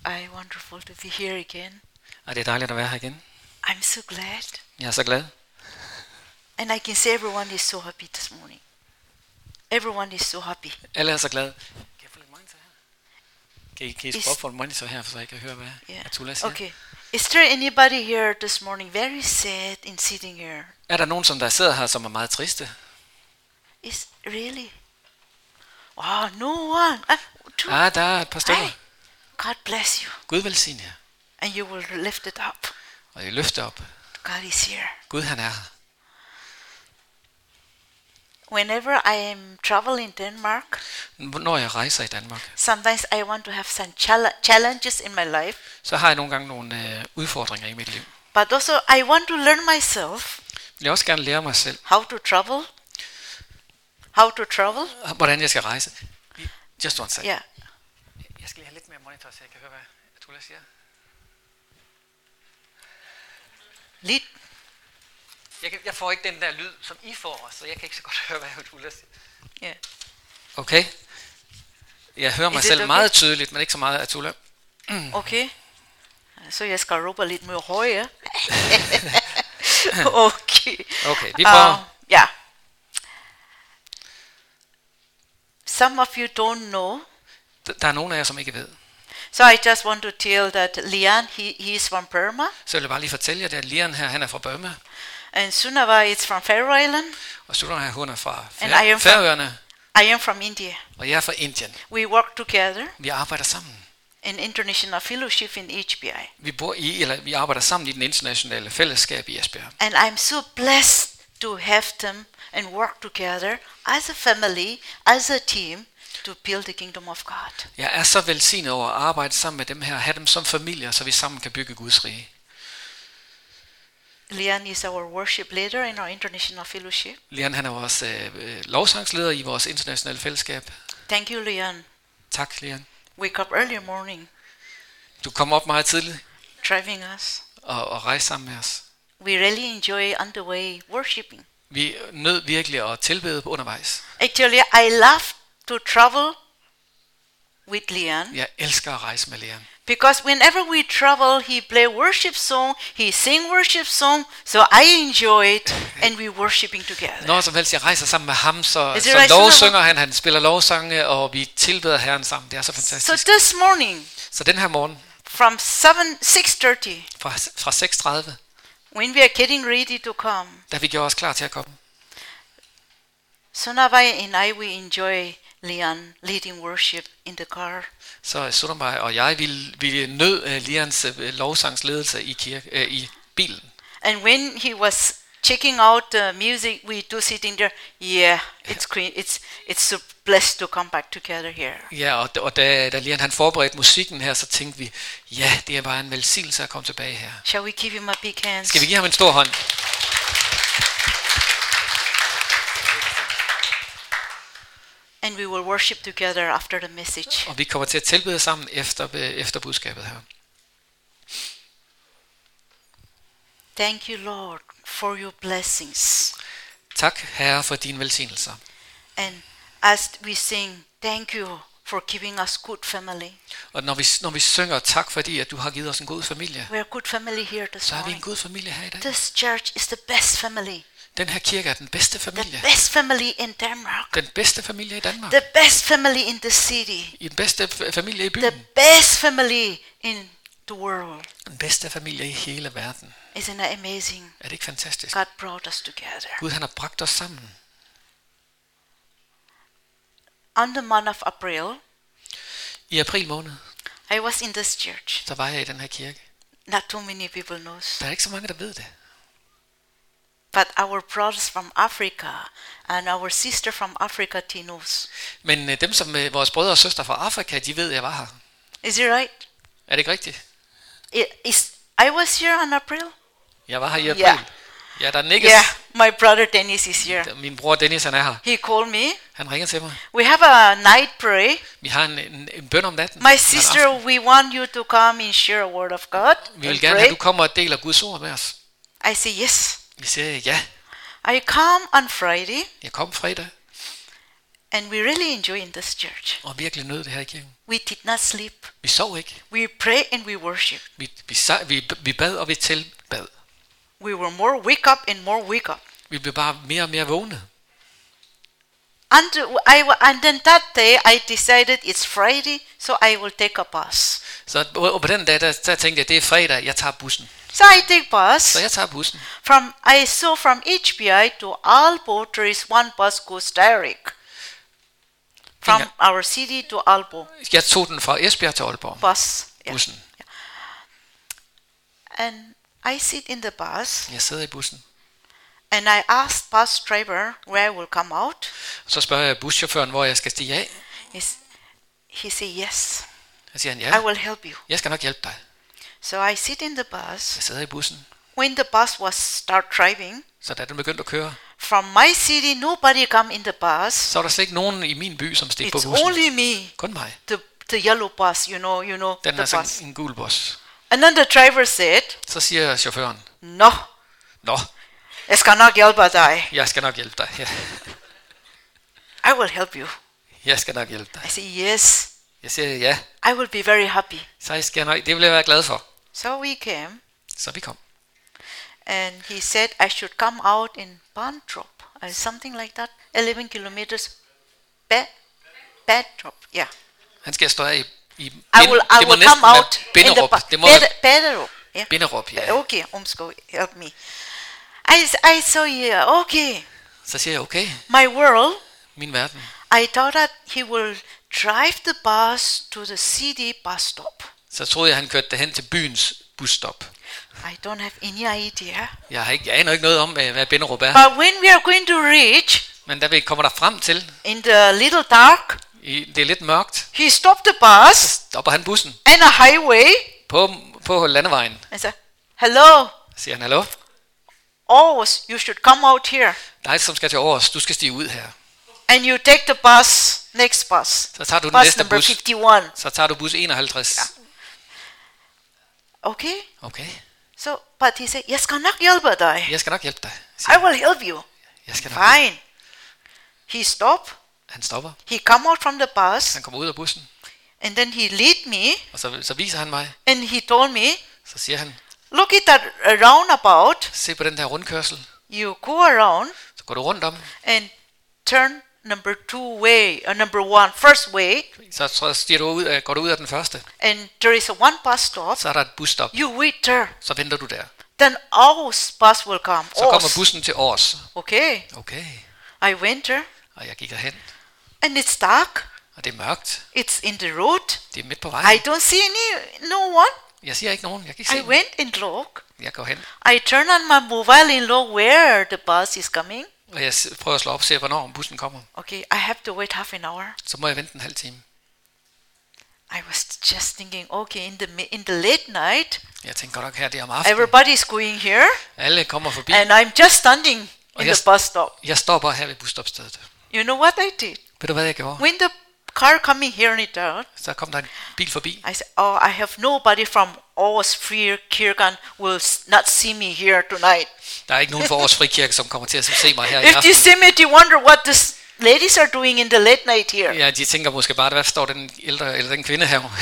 Wonderful to be here again. Og det er dejligt at være her igen. I'm so glad. Jeg er så glad. And I can see everyone is so happy this morning. Everyone is so happy. Alle er så glade. Kan jeg få lidt monitor her? Kan I skrue op for en monitor her, så jeg kan høre, hvad Atula siger? Okay. Is there anybody here this morning very sad in sitting here? Er der nogen, der sidder her, som er meget triste? Is really? Oh, no one. Two. Der er et par stykker. Hey, God bless you. Gud velsigne jer. And you will lift it up. Og I løfter op. God is here. Gud han er her. Whenever I am traveling in Denmark, Når jeg rejser i Danmark, sometimes I want to have some challenges in my life. så har jeg nogle gange nogle udfordringer i mit liv. But also I want to learn myself Jeg vil også gerne lære mig selv, how to travel. How to travel? hvordan jeg skal rejse. Just one second. Yeah. Jeg skal lige have lidt mere monitor, så jeg kan høre, hvad Atula siger. Lidt. Jeg får ikke den der lyd, som I får, så jeg kan ikke så godt høre, hvad Atula siger. Yeah. Okay. Jeg hører mig selv okay? meget tydeligt, men ikke så meget Atula. Okay. Så jeg skal råbe lidt mere højere. Okay. Okay, vi prøver. Yeah. Some of you don't know. Der er nogen af jer, som ikke ved. So I just want to tell that Lian, he is from Burma. Så vil jeg bare lige fortælle jer, at Lian her, han er fra Burma. And Sunava is from Faroe Island. Og Sunava her, hun er fra And Færøerne. I am from India. Og jeg er fra Indien. We work together Vi arbejder sammen. in international fellowship in HBI. Vi arbejder sammen i den internationale fællesskab i Esbjerg. And I'm so blessed to have them and work together as a family, as a team, to build the kingdom of God. Jeg er så velsignet over at arbejde sammen med dem her, have dem som familie, så vi sammen kan bygge Guds rige. Lian is our worship leader in our international fellowship. Lian, han er vores lovsangsleder i vores internationale fællesskab. Thank you, Lian. Tak, Lian. Wake up early morning, Du kom op meget tidligt driving us. og rejste sammen med os. We really enjoy on the way worshiping. Vi nød virkelig at tilbede undervejs. Actually, I love to travel with Lian. Jeg elsker at rejse med Lian. Because whenever we travel, he play worship song, he sing worship song, so I enjoy it, and we worshiping together. Når som helst jeg rejser sammen med ham, så right, lovsynger han spiller lovsange, og vi tilbeder Herren sammen. Det er så fantastisk. So this morning, Så den her morgen, from 6:30, fra 6:30, when we are getting ready to come, da vi gjorde os klar til at komme, Sunavai and I, we enjoy Lian leading worship in the car. så Sunderberg og jeg ville nød Lians lovsangsledelse i bilen. And when he was checking out the music, we do sitting there. Yeah, it's so blessed to come back together here. Ja, og da Lian han forberedte musikken her, så tænkte vi, ja, det er bare en velsignelse at komme tilbage her. Shall we give him a big hand? Skal vi give ham en stor hånd? And we will worship together after the message. Og vi kommer til at tilbede sammen efter budskabet her. Thank you, Lord, for your blessings. Tak, Herre, for dine velsignelser. And as we sing, thank you for giving us good family. Og når vi synger tak, fordi at du har givet os en god familie, We are good family here this så er vi en morning. god familie her i dag. This church is the best family. Den her kirke er den bedste The familie. best family in Denmark. Den bedste familie i Danmark. The best family in the city. I den bedste familie i The byen. best family in the world. Den bedste familie i hele verden. Isn't that amazing? Er det ikke fantastisk? God brought us together. Gud han har bragt os sammen. On the month of April, I april måned, I was in this church. så var jeg i den her kirke. Not too many people knows. Der er ikke så mange, der ved det. But our brothers from Africa and our sister from Africa, they knows. Men dem som vores brødre og søstre fra Afrika, de ved, at jeg var her. Is it right? Er det ikke rigtigt? I was here on April. Jeg var her i april. Yeah. Ja, der nikkes. Yeah, my brother Dennis is here. Min bror Dennis, han er her. He called me. Han ringer til mig. We have a night pray. Vi har en bøn om natten. My sister, we want you to come and share a word of God. Vi vil and gerne pray. have, at du kommer og deler Guds ord med os. I say yes. Vi siger ja. I come on Friday, Jeg kom fredag, and we really enjoy in this church. og virkelig nød det her i kirken. We did not sleep. Vi sov ikke. We pray and we worship. Vi bad, og vi tilbad. We were more wake up and more wake up. Vi blev bare mere og mere vågne. And then that day I decided it's Friday, so I will take a bus. Så og på den dag, der tænkte jeg, det er fredag, jeg tager bussen. So I take bus. Så jeg tager bussen. From HBI to Aalborg, there is one bus goes direct. From our city to Aalborg. Jeg tog den fra Esbjerg til Aalborg. Bus. Bussen. And I sit in the bus. Jeg sidder i bussen. And I asked bus driver where I will come out. Så spørger jeg buschaufføren, hvor jeg skal stige af. He say yes. Så siger han, ja. I will help you. Jeg skal nok hjælpe dig. So I sit in the bus. Jeg sidder i bussen. When the bus was start driving, så da den begyndte at køre, from my city nobody come in the bus. Så var der slet ikke nogen i min by, som steg på bussen. It's only me. Kun mig. The yellow bus, you know den the er bus. En gul bus. And then the driver said, så siger chaufføren, Nå. Jeg skal nok hjælpe dig. Jeg skal nok hjælpe dig. Ja. I will help you. Jeg skal nok hjælpe dig. I say yes. Jeg siger ja. I will be very happy. Så jeg skal nok, det vil jeg være glad for. So we came. Så vi kom. And he said I should come out in Bandrup or something like that. 11 kilometers. Bandrup. Yeah. Han skal stå af i I will come out in the Binderup. Yeah. Binderup, ja. Okay, help me. I saw you. Okay. Så siger jeg okay. My world. Min verden. I thought that he will drive the bus to the city bus stop. Så troede jeg, han kørte derhen til byens busstop. I don't have any idea. Jeg aner ikke noget om, hvad Binderup er. But when we are going to reach, men da vi kommer der frem til, in the little dark, det er lidt mørkt, he stopped the bus, så stopper han bussen, and a highway, på landevejen. And said, hello. Siger han, hallo? Aarhus, you should come out here. Dig, som skal til Aarhus, du skal stige ud her. And you take the bus, next bus. Så tager du den bus næste number bus. 51. Så tager du bus 51. Ja. Okay. Okay. So, but he said, jeg skal nok hjælpe dig. Jeg skal nok hjælpe dig. I will help you. Jeg skal nok Fine. He stopped. Han stopper. He come out from the bus. Han kommer ud af bussen. And then he lead me. Og så viser han mig. And he told me. Så siger han. Look at that roundabout. Se på den der rundkørsel. You go around. Så går du rundt om. And turn number 2 way, or number 1, first way. Så stiger du ud, går du ud af den første. And there is one bus stop. Så er der et busstop. You wait there. Så venter du der. Then Aarhus bus will come. Så kommer bussen til Aarhus. Okay. Okay. I went there. Og jeg gik derhen. And it's dark. Og det er mørkt. It's in the road. Det er midt på vejen. I don't see no one. Jeg siger ikke nogen. Jeg kan ikke se I went and look. Jeg går hen. I turn on my mobile and look where the bus is coming. Og jeg prøver at slå op og se, hvornår bussen kommer. Okay, I have to wait half an hour. Så må jeg vente en halv time. I was just thinking, okay, in the late night. Jeg tænker godt nok her, det er om aftenen. Everybody's going here. Alle kommer forbi. And I'm just standing in the bus stop. Jeg står bare her ved busstopstedet. You know what I did? Ved du hvad jeg gjorde? When the car coming here in town, så kom der en bil forbi. I said, oh, I have nobody from Aarhus Frikirken will not see me here tonight. Der er ikke nogen fra Aarhus Frikirke, som kommer til at se mig her i aften. If you see me, you wonder what the ladies are doing in the late night here. Ja, de tænker måske bare, hvad står den ældre eller den kvinde her?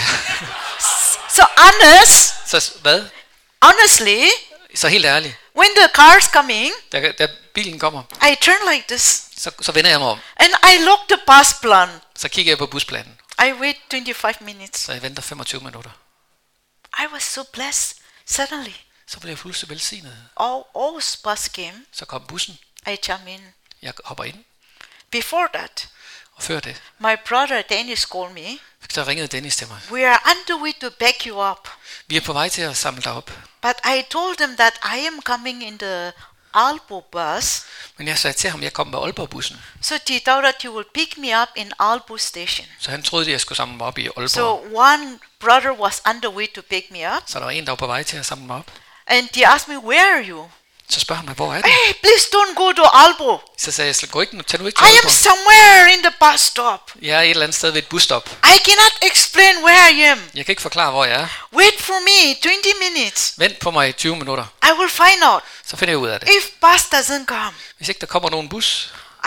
So honest. Så hvad? Honestly. Så helt ærligt. When the car's coming, da bilen kommer, I turn like this. Så vender jeg mig om. And I look the bus plan. Så kigger jeg på busplanen. I wait 25 minutes. Så jeg venter 25 minutter. I was so blessed. Suddenly. Så blev jeg fuldstændig velsignet. Aarhus bus came. Så kom bussen. I jump in. Jeg hopper ind. Before that. Og før det. My brother Dennis called me. Så ringede Dennis til mig. We are on the way to back you up. Vi er på vej til at samle dig op. But I told them that I am coming in the Aalborg bus. Men jeg sagde til ham, jeg kom med Aalborg-bussen. So he thought that he would pick me up in Aalborg station. Så han troede, at jeg skulle samle mig op i Aalborg. So one brother was on the way to pick me up. Så der var en, der var på vej til at samle mig op. And he asked me, where are you? Så spørger han mig, hvor er du? Hey, please don't go to Aalborg. Så sagde jeg, gå ikke, tag nu ikke I til Aalborg. am somewhere in the bus stop. Jeg er et eller andet sted ved et busstop. I cannot explain where I am. Jeg kan ikke forklare, hvor jeg er. Wait for me, 20 minutes. Vent på mig i 20 minutter. I will find out. Så finder jeg ud af det. If bus doesn't come, hvis ikke der kommer nogen bus, I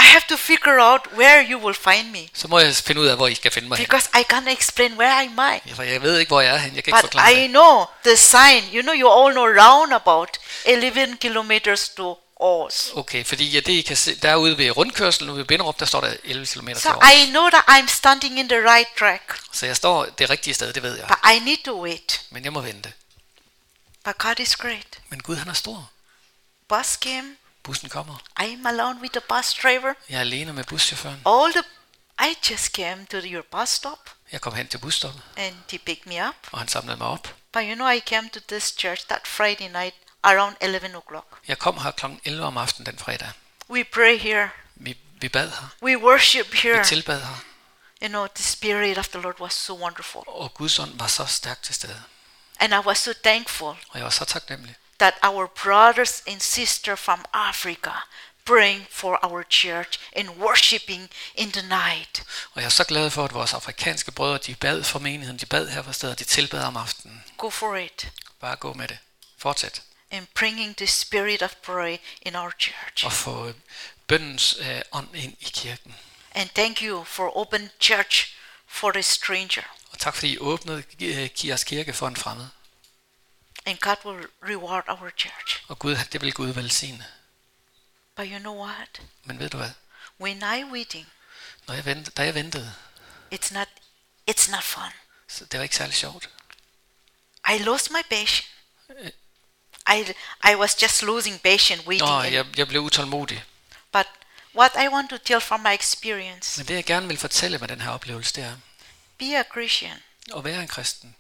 I have to figure out where you will find me. Så må jeg finde ud af, hvor I skal finde mig hen. Because I can't explain where am I. Ja, for jeg ved ikke, hvor jeg er hen. Jeg kan ikke But forklare I det. know the sign. You know, you all know roundabout 11 kilometers to Aarhus. Okay, fordi ja, det I kan se, derude ved rundkørslen, ude ved Binderup, der står der 11 km til So Aarhus. I know that I'm standing in the right track. Så jeg står det rigtige sted, det ved jeg. But I need to wait. Men jeg må vente. But God is great. Men Gud, han er stor. Bus came. Bussen kommer. I'm alone with the bus driver. Jeg er alene med buschaufføren. I just came to your bus stop Jeg kom hen til busstoppet, and he picked me up. og han samlede mig op. But you know, I came to this church that Friday night around 11 o'clock. Jeg kom her kl. 11 om aftenen den fredag. We pray here. Vi bad her. We worship here. Vi tilbad her. You know, the Spirit of the Lord was so wonderful. Og Guds ånd var så stærkt til stede. And I was so thankful Og jeg var så taknemmelig, that our brothers and sisters from Africa praying for our church and worshiping in the night. og jeg er så glad for, at vores afrikanske brødre, de bad for menigheden, de bad her på stedet, de tilbad om aftenen. Go for it. Bare gå med det. Fortsæt. And bringing the spirit of prayer in our church. Og få bøndens ånd ind i kirken. And thank you for open church for the stranger. Og tak fordi I åbnede jeres kirke for en fremmed. And God will reward our church. Og Gud, det vil Gud velsigne. But you know what? Men ved du hvad? When I waiting, Da jeg ventede, it's not fun. så det var ikke særlig sjovt. I lost my patience. I was just losing patience waiting. Jeg blev utålmodig. But what I want to tell from my experience, Men det jeg gerne vil fortælle med den her oplevelse, det er be a Christian. at være en kristen.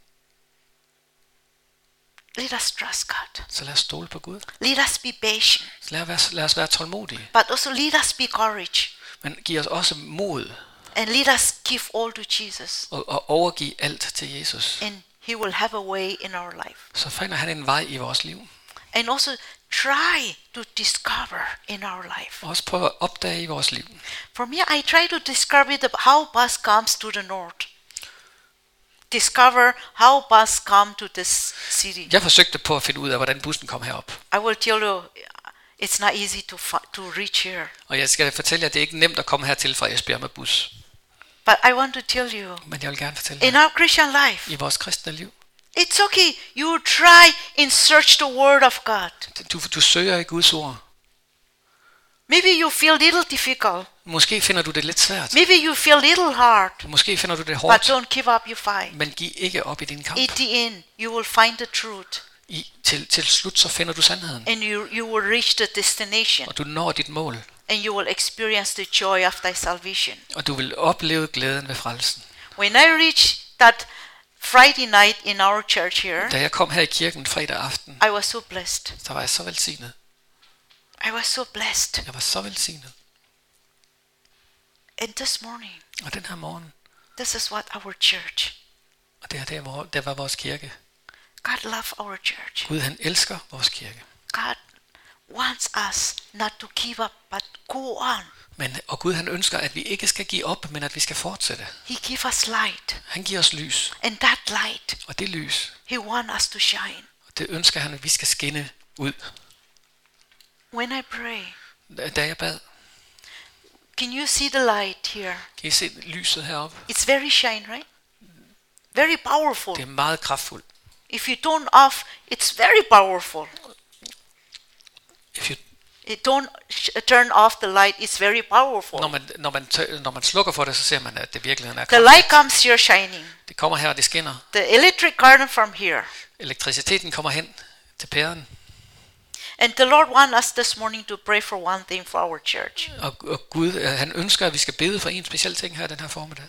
Let us trust God. Så lad os stole på Gud. Let us be patient. Så lad os være tålmodige. But also let us be courage. Men giv os også mod And let us give all to Jesus. og overgive alt til Jesus. And He will have a way in our life. Så finder han en vej i vores liv. And also try to discover in our life. Og også prøve at opdage i vores liv. For me, I try to discover how bus comes to the north. Discover how bus come to this city. Jeg forsøgte på at finde ud af, hvordan bussen kom herop. I will tell you, it's not easy to reach here. Og jeg skal fortælle jer, at det er ikke nemt at komme hertil fra Esbjerg med bus. But I want to tell you, Men jeg vil gerne fortælle in jer, our Christian life, i vores kristne liv, it's okay. You try and search the Word of God. du søger i Guds ord. Maybe you feel little difficult. Måske finder du det lidt svært. Maybe you feel little hard. Måske finder du det But hårdt. don't give up your fight. Men giv ikke op i din kamp. At the end, you will find the truth. Til slut så finder du sandheden. And you will reach the destination. Og du når dit mål. And you will experience the joy of thy salvation. Og du vil opleve glæden ved frelsen. When I reached that Friday night in our church here, Da jeg kom her i kirken fredag aften, I was so blessed. så var jeg så velsignet. I was so blessed. Jeg var så velsignet. And this morning, Og den her morgen, this is what our church, og det var vores kirke. God loves our church. Gud han elsker vores kirke. God wants us not to give up, but go on. Og Gud han ønsker, at vi ikke skal give op, men at vi skal fortsætte. He gives us light. Han giver os lys. And that light, Og det lys, He wants us to shine. og det ønsker han, at vi skal skinne ud. When I pray, Da jeg bad, can you see the light here? kan I se lyset heroppe? It's very shine, right? Very powerful. Det er meget kraftfuldt. If you turn off, it's very powerful. If you, Don't turn off the light, it's very powerful. når man slukker for det, så ser man, at det virkeligheden er The kraft. light comes here shining. Det kommer her, og det skinner. The electric current from here. Elektriciteten kommer hen til pæren. And the Lord wants us this morning to pray for one thing for our church. Og Gud, han ønsker, at vi skal bede for en speciel ting her den her formiddag.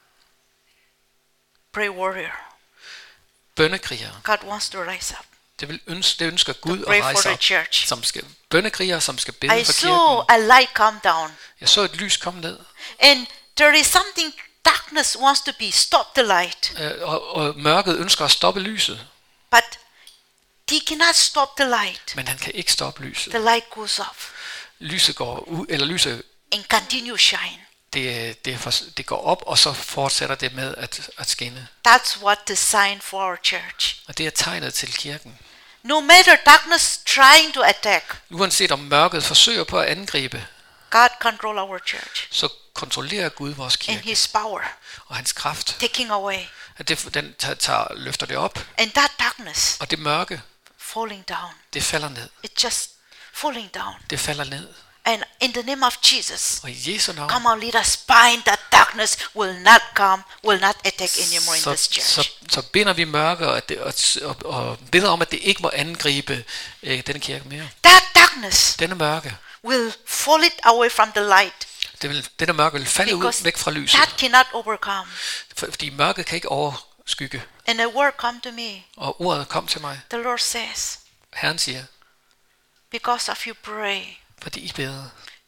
Pray warrior. Bønnekrigere. God wants to rise up. Det ønsker Gud at Pray for rejse the op. church. Bønnekrigere, som skal bede I for saw kirken. a light come down. Jeg så et lys komme ned. And there is something, darkness wants to be, stop the light. Og mørket ønsker at stoppe lyset. But he cannot stop the light. Men han kan ikke stoppe lyset. The light goes off Lyset går ud, eller lyset and continue shine. det går op, og så fortsætter det med at skinne. That's what the sign for our church. Og det er tegnet til kirken. No matter darkness trying to attack, Uanset om mørket forsøger på at angribe, God control our church så kontrollerer Gud vores and kirke His power og hans kraft. taking away, At den løfter det op, and that darkness og det mørke, falling down. det falder ned. It's just falling down. Det falder ned. And in the name of Jesus, Og i Jesu navn, come on, let us bind that darkness will not attack anymore in this church. så binder vi mørke og beder om, at det ikke må angribe denne kirke mere. That darkness Denne mørke, will fall it away from the light denne mørke vil falde ud because væk fra lyset, that cannot overcome. fordi mørket kan ikke overskygge. And a word come to me. Og ordet kom til mig. The Lord says, Herren siger, because of you pray, fordi I beder,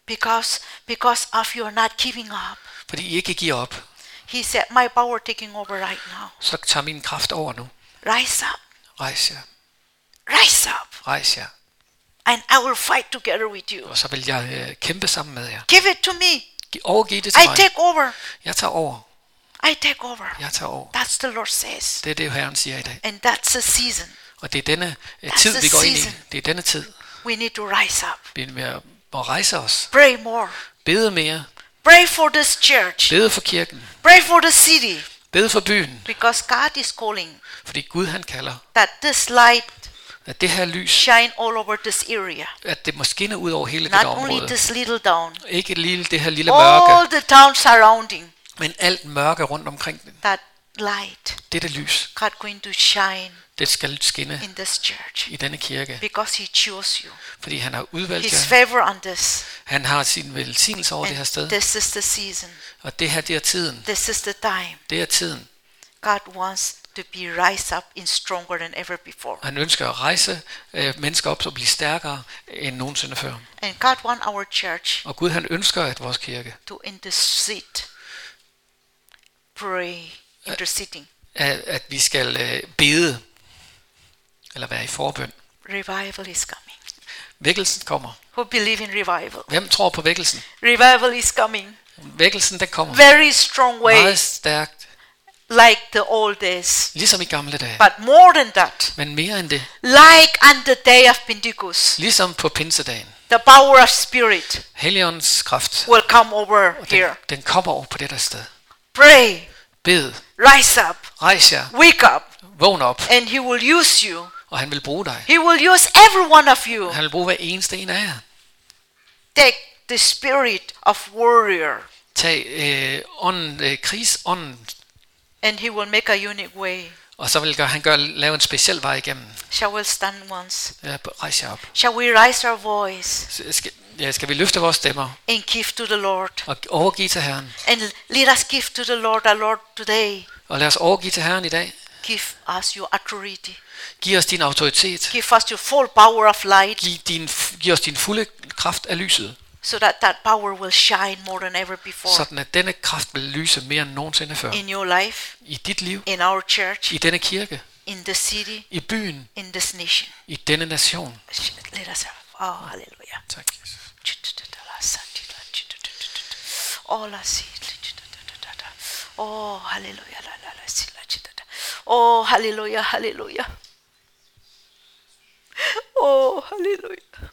because of you are not giving up. fordi I ikke giver op, He said, my power taking over right now. så tager min kraft over nu. Rise up, Rejs jer, rise up, rejs jer, and I will fight together with you. og så vil jeg kæmpe sammen med jer. Give it to me. Overgiv det til I mig. take over. Jeg tager over. I take over. Jeg tager over. That's the Lord says. Det er det, Herren siger i dag. And that's the season. Og det er denne That's tid, the vi går ind i. season. Det er denne tid. We need to rise up. Vi må rejse os. Pray more. Bede mere. Pray for this church. Bede for kirken. Pray for the city. Bede for byen. Because God is calling Fordi Gud han kalder, that this light at det her lys, shine all over this area. at det må skinne ud over hele Not det only område. this little town. Ikke det her lille mørke, All the towns surrounding. men alt mørke rundt omkring den. That light. Dette lys, God going to shine det skal skinne in this church. i denne kirke. Because He chose you. Fordi han har udvalgt His jer. favor on this. Han har sin velsignelse over det her And sted. this is the season. Og det her, det er tiden. This is the time. Det er tiden. God wants to be rise up in stronger than ever before. Han ønsker at rejse mennesker op, så blive stærkere end nogensinde før. And God want our church Og Gud han ønsker, at vores kirke, to intercede, pray, interceding. at vi skal bede, eller være i forbøn. Revival is coming. Vækkelsen kommer. Who believe in revival? Hvem tror på vækkelsen? Revival is coming. Vækkelsen, den kommer. Very strong way, Meget stærkt, like the old days. ligesom i gamle dage. But more than that, Men mere end det, like on the day of Pentecost, ligesom på pinsedagen. the power of Spirit Helligåndens kraft, will come over here. den kommer over på dette sted. Pray, Bed, rise up, rejs jer, wake up, vågn op, and He will use you. og han vil bruge dig. He will use every one of you. Han vil bruge hver eneste en af jer. Take the spirit of warrior, Tag krigsånden, and He will make a unique way. og så vil han lave en speciel vej igennem. Shall we stand once? Ja, rejs jer op. Shall we raise our voice Skal vi løfte vores stemmer and give to the Lord? og overgive til Herren? And let us give to the Lord today. Og lad os overgive til Herren i dag. Give us your authority. Giv os din autoritet. Give us your full power of light, Giv os din fulde kraft af lyset, so that power will shine more than ever before sådan at denne kraft vil lyse mere end nogensinde før. in your life, I dit liv, in our church, i denne kirke, in the city, i byen, in this nation. i denne nation. Let us have. Oh, hallelujah. Tak, Jesus. Oh, hallelujah. Oh, hallelujah, hallelujah. Oh, hallelujah.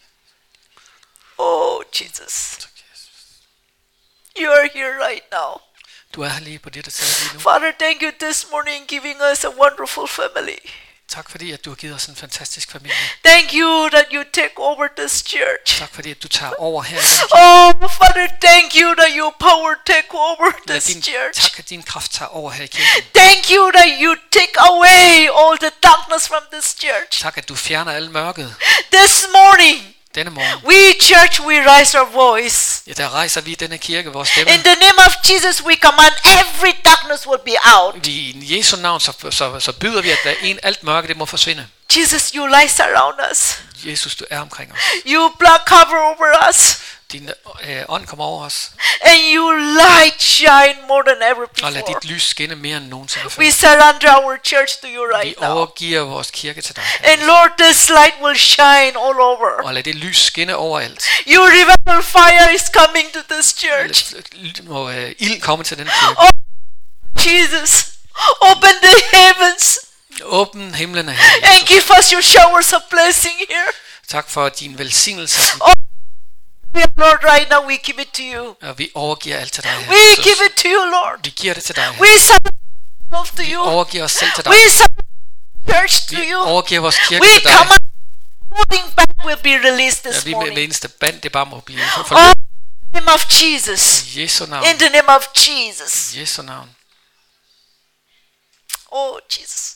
Oh, Jesus. Tak, Jesus. You are here right now. Du er her lige på dette sted lige nu. Father, thank you this morning giving us a wonderful family. Tak fordi, at du har givet os en fantastisk familie. Thank you that you take over this church. Tak fordi, at du tager over her i denne kirke. Oh, Father, thank you that your power take over this church. Tak, at din kraft tager over her i kirken. Thank you that you take away all the darkness from this church. Tak, at du fjerner al mørket This morning, denne morgen. we church, we raise our voice. Ja, der rejser vi i denne kirke vores stemme. In the name of Jesus, we command every darkness will be out. I Jesu navn, så byder vi, at alt mørke, det må forsvinde. Jesus, you light around us. Jesus, du er omkring os. You blood cover over us. Din ånd kommer over os, And you light shine more than ever og lad before. dit lys skinne mere end nogensinde før. We surrender our church to you Vi right now. overgiver vores kirke til dig. And Lord, this light will shine all over. Og lad det lys skinne overalt. Your revival fire is coming to this church. Må ild komme til den kirke. Oh, Jesus, open the heavens Åbn himlene her. and give us your showers of blessing here. Tak for din velsignelse. Lord, right now we give it to you. Og vi overgiver alt til dig, Herre We Jesus. give it to you, Lord. Vi giver det til dig, Herre. We submit ourselves to Vi you. overgiver os selv til dig. We submit church to Vi you. overgiver vores kirke We til dig. come on. Holding back will be released Ja, this vi med morning. eneste band, det bare må blive Oh, forløbet. in the name of Jesus. I Jesu navn. In the name of Jesus. I Jesu navn. Oh, Jesus.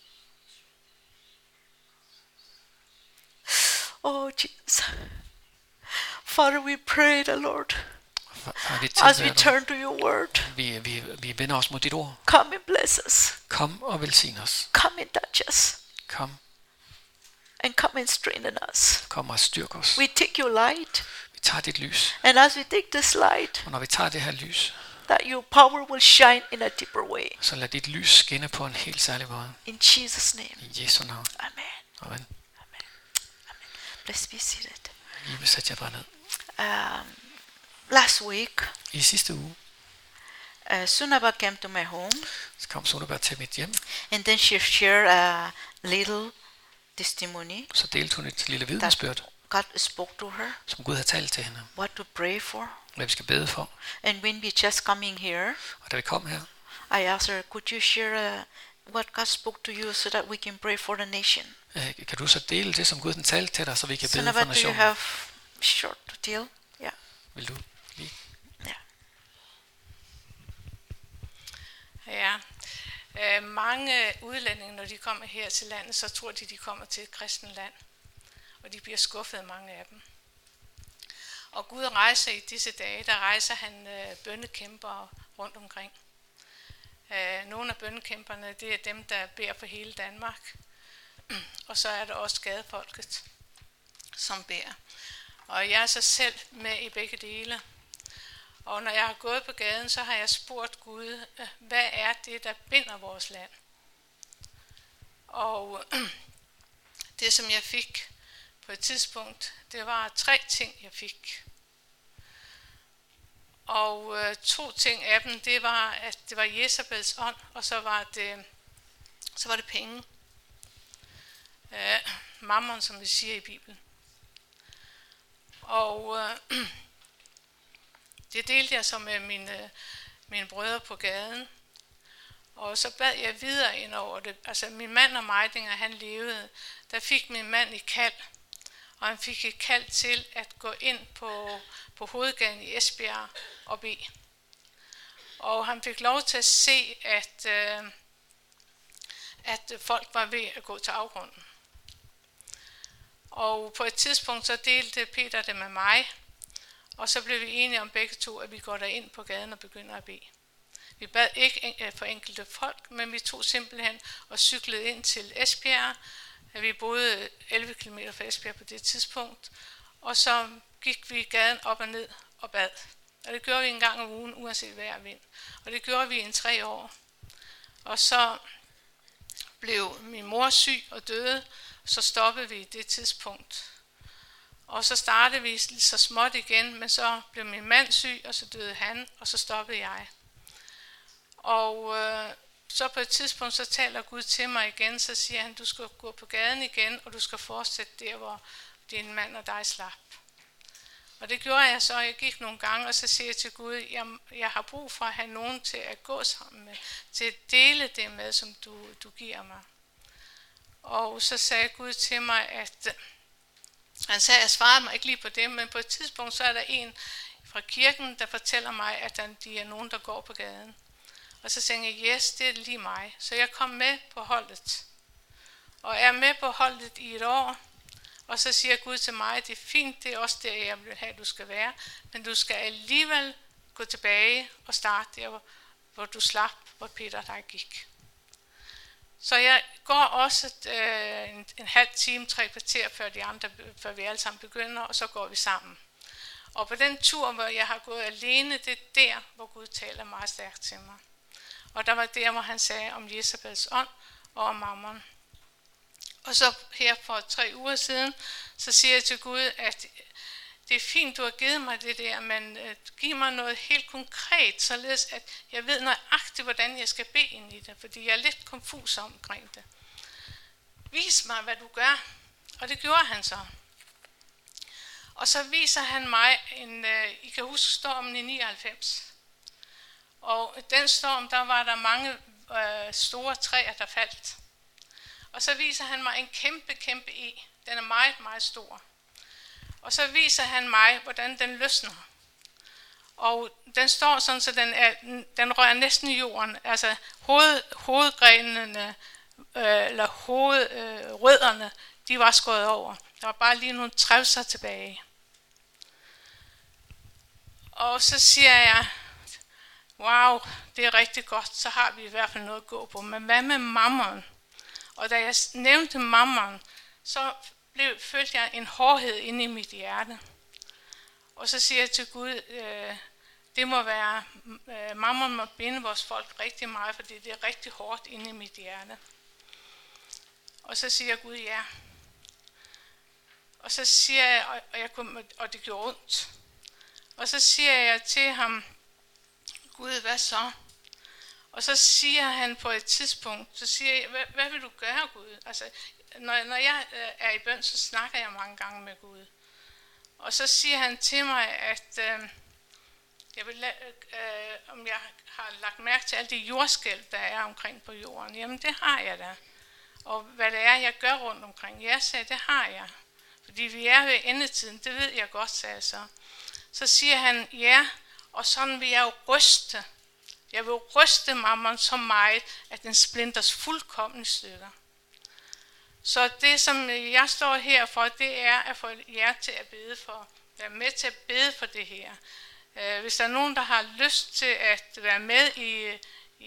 Oh, Jesus. Father, we pray the Lord. Far, vi As we tilbeder dig. turn to your word, Vi vender os mod dit ord. come and bless us. Kom og velsign os. Come and touch us. Kom. And come and strengthen us. Kom og styrk os. We take your light. Vi tager dit lys. And as we take this light, Og når vi tager det her lys, that your power will shine in a deeper way. så lad dit lys skinne på en helt særlig måde. In Jesus' name. I Jesu navn. Amen. Amen. Let's be seated. I vil sætte jer bare ned. Last week, I sidste uge, Sunaba came to my home, så kom Sunderberg til mit hjem. and then she shared a little testimony Så delte hun et lille vidnesbyrd, God spoke to her, som Gud havde talt til hende. what to pray for. Hvad vi skal bede for. And when we just coming here, Og da vi kom her, I asked her, could you share what God spoke to you so that we can pray for the nation? kan du så dele det, som Gud den talte til dig, så vi kan bede Sunaba, for do you nationen? have short to tell? Yeah. Vil du lige? Yeah. Ja, mange udlændinge, når de kommer her til landet, så tror de kommer til et kristent land, og de bliver skuffet, mange af dem. Og Gud rejser i disse dage, der rejser han bønnekæmpere rundt omkring. Nogle af bønnekæmperne, det er dem, der beder for hele Danmark, og så er der også gadefolket, som beder. Og jeg er så selv med i begge dele. Og når jeg har gået på gaden, så har jeg spurgt Gud, hvad er det, der binder vores land? Og det, som jeg fik på et tidspunkt, det var 3 ting, jeg fik. Og 2 ting af dem, det var, at det var Jezabels ånd, og så var det penge. Mammon, som vi siger i Bibelen. Og det delte jeg så med mine brødre på gaden. Og så bad jeg videre ind over det. Altså min mand og mig, dengang han levede, der fik min mand et kald. Og han fik et kald til at gå ind på hovedgaden i Esbjerg og bede. Og han fik lov til at se, at folk var ved at gå til afgrunden. Og på et tidspunkt så delte Peter det med mig. Og så blev vi enige om begge to, at vi går derind på gaden og begynder at bede. Vi bad ikke for enkelte folk, men vi tog simpelthen og cyklede ind til Esbjerg. Vi boede 11 km fra Esbjerg på det tidspunkt. Og så gik vi gaden op og ned og bad. Og det gjorde vi en gang om ugen, uanset vejr og vind. Og det gjorde vi i 3 år. Og så blev min mor syg og døde. Så stoppede vi i det tidspunkt. Og så startede vi så småt igen, men så blev min mand syg, og så døde han, og så stoppede jeg. Og så på et tidspunkt, så taler Gud til mig igen, så siger han, du skal gå på gaden igen, og du skal fortsætte der, hvor din mand og dig slap. Og det gjorde jeg så, jeg gik nogle gange, og så siger jeg til Gud, jeg har brug for at have nogen til at gå sammen med, til at dele det med, som du giver mig. Og så sagde Gud til mig, at han sagde, jeg svarede mig ikke lige på det, men på et tidspunkt, så er der en fra kirken, der fortæller mig, at de er nogen, der går på gaden. Og så tænkte jeg, yes, det er lige mig. Så jeg kom med på holdet. Og er med på holdet i 1 år. Og så siger Gud til mig, det er fint, det er også der, jeg vil have, at du skal være. Men du skal alligevel gå tilbage og starte der, hvor du slap, hvor Peter og dig gik. Så jeg går også en halv time, 3 kvarter før vi alle sammen begynder, og så går vi sammen. Og på den tur, hvor jeg har gået alene, det er der, hvor Gud taler meget stærkt til mig. Og der var der, hvor han sagde om Jezabels ånd og om Mammon. Og så her for 3 uger siden, så siger jeg til Gud, at det er fint, du har givet mig det der, men giv mig noget helt konkret, således at jeg ved nøjagtigt, hvordan jeg skal bede ind i det, fordi jeg er lidt konfus omkring det. Vis mig, hvad du gør. Og det gjorde han så. Og så viser han mig I kan huske stormen i 99. Og den storm, der var der mange store træer, der faldt. Og så viser han mig en kæmpe e. Den er meget, meget stor. Og så viser han mig, hvordan den løsner. Og den står sådan, så den rører næsten i jorden. Altså hovedgrenene, eller hovedrødderne, de var skåret over. Der var bare lige nogle trevser tilbage. Og så siger jeg, wow, det er rigtig godt, så har vi i hvert fald noget at gå på. Men hvad med mammon? Og da jeg nævnte mammon, så følte jeg en hårdhed inde i mit hjerte. Og så siger jeg til Gud, det må være, mammon må binde vores folk rigtig meget, fordi det er rigtig hårdt inde i mit hjerte. Og så siger Gud ja. Og så siger jeg, og det gjorde ondt. Og så siger jeg til ham, Gud, hvad så? Og så siger han på et tidspunkt, så siger jeg, hvad vil du gøre, Gud? Altså, når jeg er i bøn, så snakker jeg mange gange med Gud. Og så siger han til mig, at om jeg har lagt mærke til alle de jordskælv, der er omkring på jorden. Jamen, det har jeg da. Og hvad det er, jeg gør rundt omkring. Jeg sagde, det har jeg. Fordi vi er ved endetiden, det ved jeg godt, sagde jeg så. Så siger han, ja, og sådan vil jeg jo ryste. Jeg vil ryste mammon så meget, at den splinters fuldkommen i stykker. Så det, som jeg står her for, det er at få jer til at bede for. Være med til at bede for det her. Hvis der er nogen, der har lyst til at være med i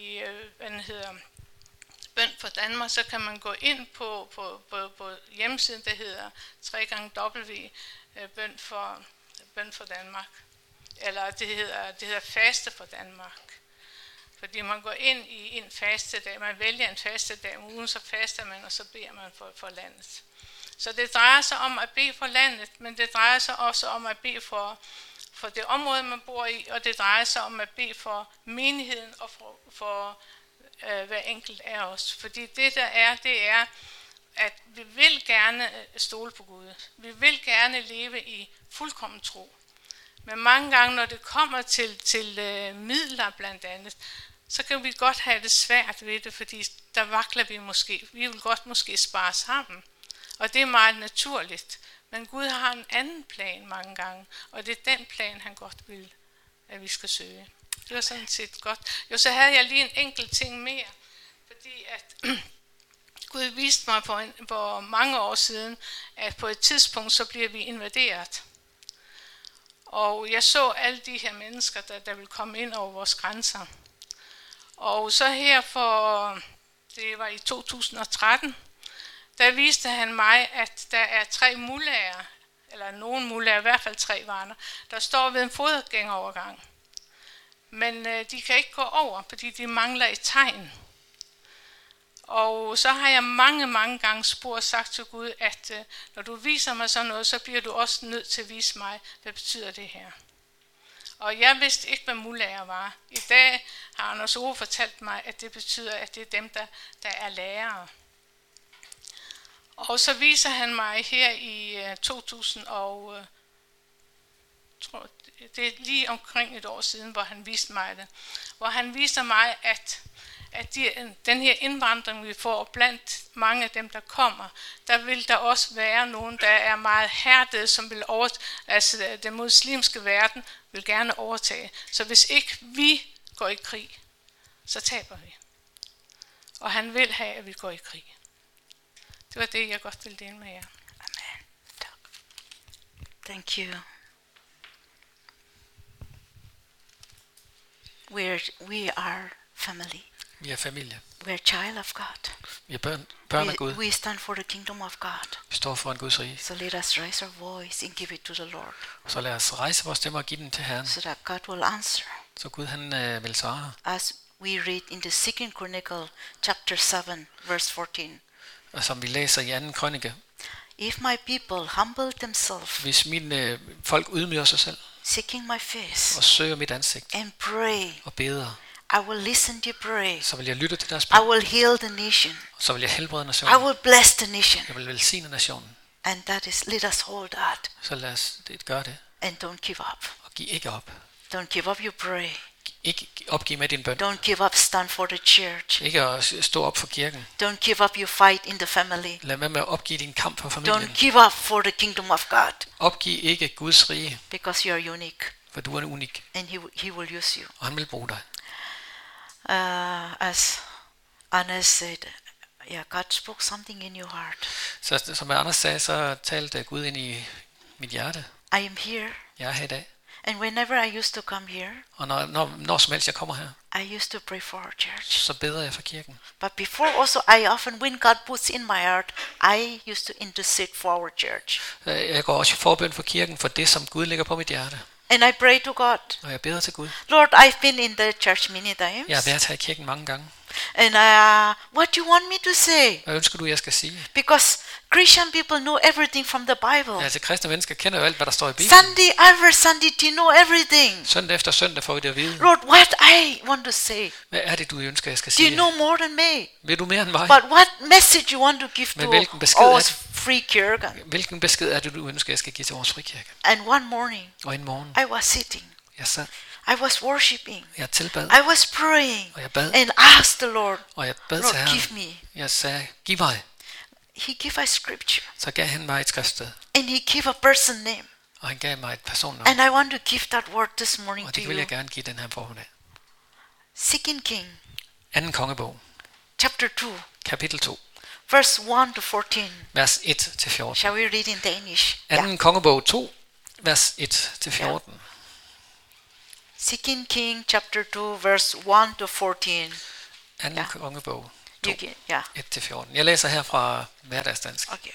Bøn for Danmark, så kan man gå ind på hjemmesiden, der hedder Bøn for Danmark. Eller det hedder Faste for Danmark. Fordi man går ind i en fastedag, man vælger en fastedag om ugen, så faster man, og så beder man for landet. Så det drejer sig om at bede for landet, men det drejer sig også om at bede for det område, man bor i, og det drejer sig om at bede for menigheden og for hver enkelt af os. Fordi det er, at vi vil gerne stole på Gud. Vi vil gerne leve i fuldkommen tro. Men mange gange, når det kommer til midler blandt andet, så kan vi godt have det svært ved det, fordi der vakler vi måske. Vi vil godt måske spare sammen. Og det er meget naturligt. Men Gud har en anden plan mange gange, og det er den plan, han godt vil, at vi skal søge. Det var sådan set godt. Jo, så havde jeg lige en enkelt ting mere, fordi at Gud viste mig for mange år siden, at på et tidspunkt, så bliver vi invaderet. Og jeg så alle de her mennesker, der vil komme ind over vores grænser. Og så her det var i 2013, der viste han mig, at der er 3 mullager, eller nogle mullager, i hvert fald 3 varner, der står ved en fodgængerovergang. Men de kan ikke gå over, fordi de mangler et tegn. Og så har jeg mange gange sagt til Gud, at når du viser mig sådan noget, så bliver du også nødt til at vise mig, hvad betyder det her. Og jeg vidste ikke, hvad mullager var. I dag har Anders Ove fortalt mig, at det betyder, at det er dem, der er lærere. Og så viser han mig her i 2000 og det er lige omkring et år siden, hvor han viste mig det. Hvor han viser mig, at den her indvandring, vi får blandt mange af dem, der kommer, der vil der også være nogen, der er meget hærdede, som vil altså den muslimske verden vil gerne overtage. Så hvis ikke vi går i krig, så taber vi. Og han vil have, at vi går i krig. Det var det, jeg godt ville dele med jer. Amen. Tak. Thank you. We are family. Vi er familie. We are child of God. Vi er børn af Gud. We stand for the kingdom of God. Vi står for en Guds rige. So let us raise our voice and give it to the Lord. Så lad os rejse vores stemmer og give den til Herren. So that God will answer. Så Gud han vil svare. As we read in the 2nd Chronicle, chapter 7, verse 14. Og som vi læser i 2. krønike. If my people humble themselves, hvis mine folk ydmyger sig selv, seeking my face, og søger mit ansigt, and pray, og beder, I will listen to pray. så vil jeg lytte til deres I bøn. will heal the nation. Så vil jeg helbrede I nationen. will bless the nation. Jeg vil velsigne nationen. And that is, let us hold that Så lad os gøre det. and don't give up. Og giv ikke op. Don't give up your pray. Ikke opgive med din bøn. Don't give up stand for the church. Ikke at stå op for kirken. Don't give up your fight in the family. Lad være med at opgive din kamp for familien. Don't give up for the kingdom of God. Opgiv ikke Guds rige, Because you are unique for du er unik, and he will use you. og han vil bruge dig. As Anna said, yeah, God spoke something in your heart. Så som Anders sagde, så talte Gud ind i mit hjerte. I am here, Jeg er her i dag. and whenever I used to come here, Og når som helst jeg kommer her, I used to pray for our church. så beder jeg for kirken. But before also, I often, when God puts in my heart, I used to intercede for our church. Jeg går også i forbøn for kirken, for det som Gud lægger på mit hjerte. And I pray to God, Og jeg beder til Gud. Lord, I've been in the church many times. Jeg har været her i kirken mange gange. And what do you want me to say? Hvad ønsker du, jeg skal sige? Because Christian people know everything from the Bible. Altså kristne mennesker kender jo alt, hvad der står i Bibelen. Sunday after Sunday, they know everything. Søndag efter søndag får vi det at vide. Lord, what I want to say, Hvad er det, du ønsker, jeg skal do you sige? know more than me? Vil du mere end mig? But what message you want to give Men to hvilken besked er our det? free kirke? Hvilken besked er det, du ønsker, jeg skal give til vores frikirke? And one morning, Og en morgen, I was sitting, jeg sad, I was worshiping, jeg tilbad, I was praying, og jeg bad, and asked the Lord, og jeg bad til Lord, Herren. give me. Jeg sagde, giv mig. He gave a scripture, Så gav han mig et skriftsted, and he gave a person name. og han gav mig et personnavn. And I want to give that word this morning Og to det vil you. jeg gerne give den her formiddag. 2 King, Anden kongebog, chapter 2, kapitel 2, verse 1 to 14. vers 1-14. Shall we read in Danish? Anden kongebog 2, vers 1-14. 2 King, chapter 2, verse 1 to 14. Anden Ja. kongebog You 2, can, yeah, 1-14. Jeg læser her fra hverdagsdansk. okay.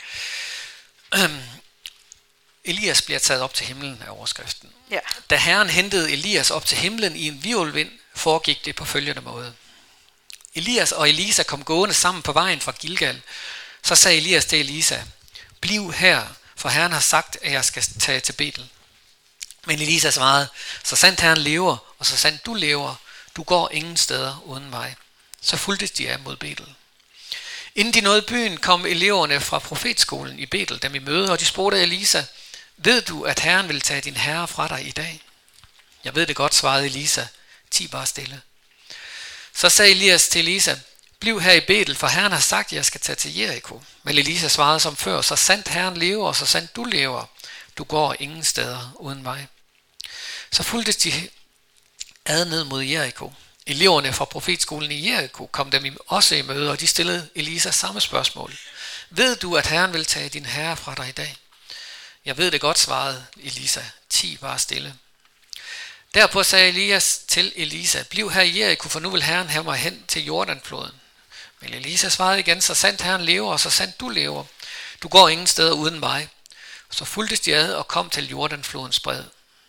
Elias bliver taget op til himlen af overskriften. Yeah. Da Herren hentede Elias op til himlen i en hvirvelvind, foregik det på følgende måde. Elias og Elisa kom gående sammen på vejen fra Gilgal. Så sagde Elias til Elisa, bliv her, for Herren har sagt, at jeg skal tage til Betel. Men Elisa svarede, så sandt Herren lever, og så sandt du lever, du går ingen steder uden mig. Så fulgtes de af mod Betel. Inden de nåede byen, kom eleverne fra profetskolen i Betel dem i møde, og de spurgte Elisa, ved du, at Herren vil tage din herre fra dig i dag? Jeg ved det godt, svarede Elisa. Ti bare stille. Så sagde Elias til Elisa, bliv her i Betel, for Herren har sagt, at jeg skal tage til Jericho. Men Elisa svarede som før, så sandt Herren lever, og så sandt du lever. Du går ingen steder uden mig. Så fulgtes de ad ned mod Jericho. Eleverne fra profetskolen i Jericho kom dem også i møde, og de stillede Elisa samme spørgsmål. Ved du, at Herren vil tage din herre fra dig i dag? Jeg ved det godt, svarede Elisa. Ti bare stille. Derpå sagde Elias til Elisa, bliv her i Jericho, for nu vil Herren have mig hen til Jordanfloden. Men Elisa svarede igen, så sandt Herren lever, og så sandt du lever. Du går ingen steder uden mig. Så fulgtes de ad og kom til Jordanflodens bred.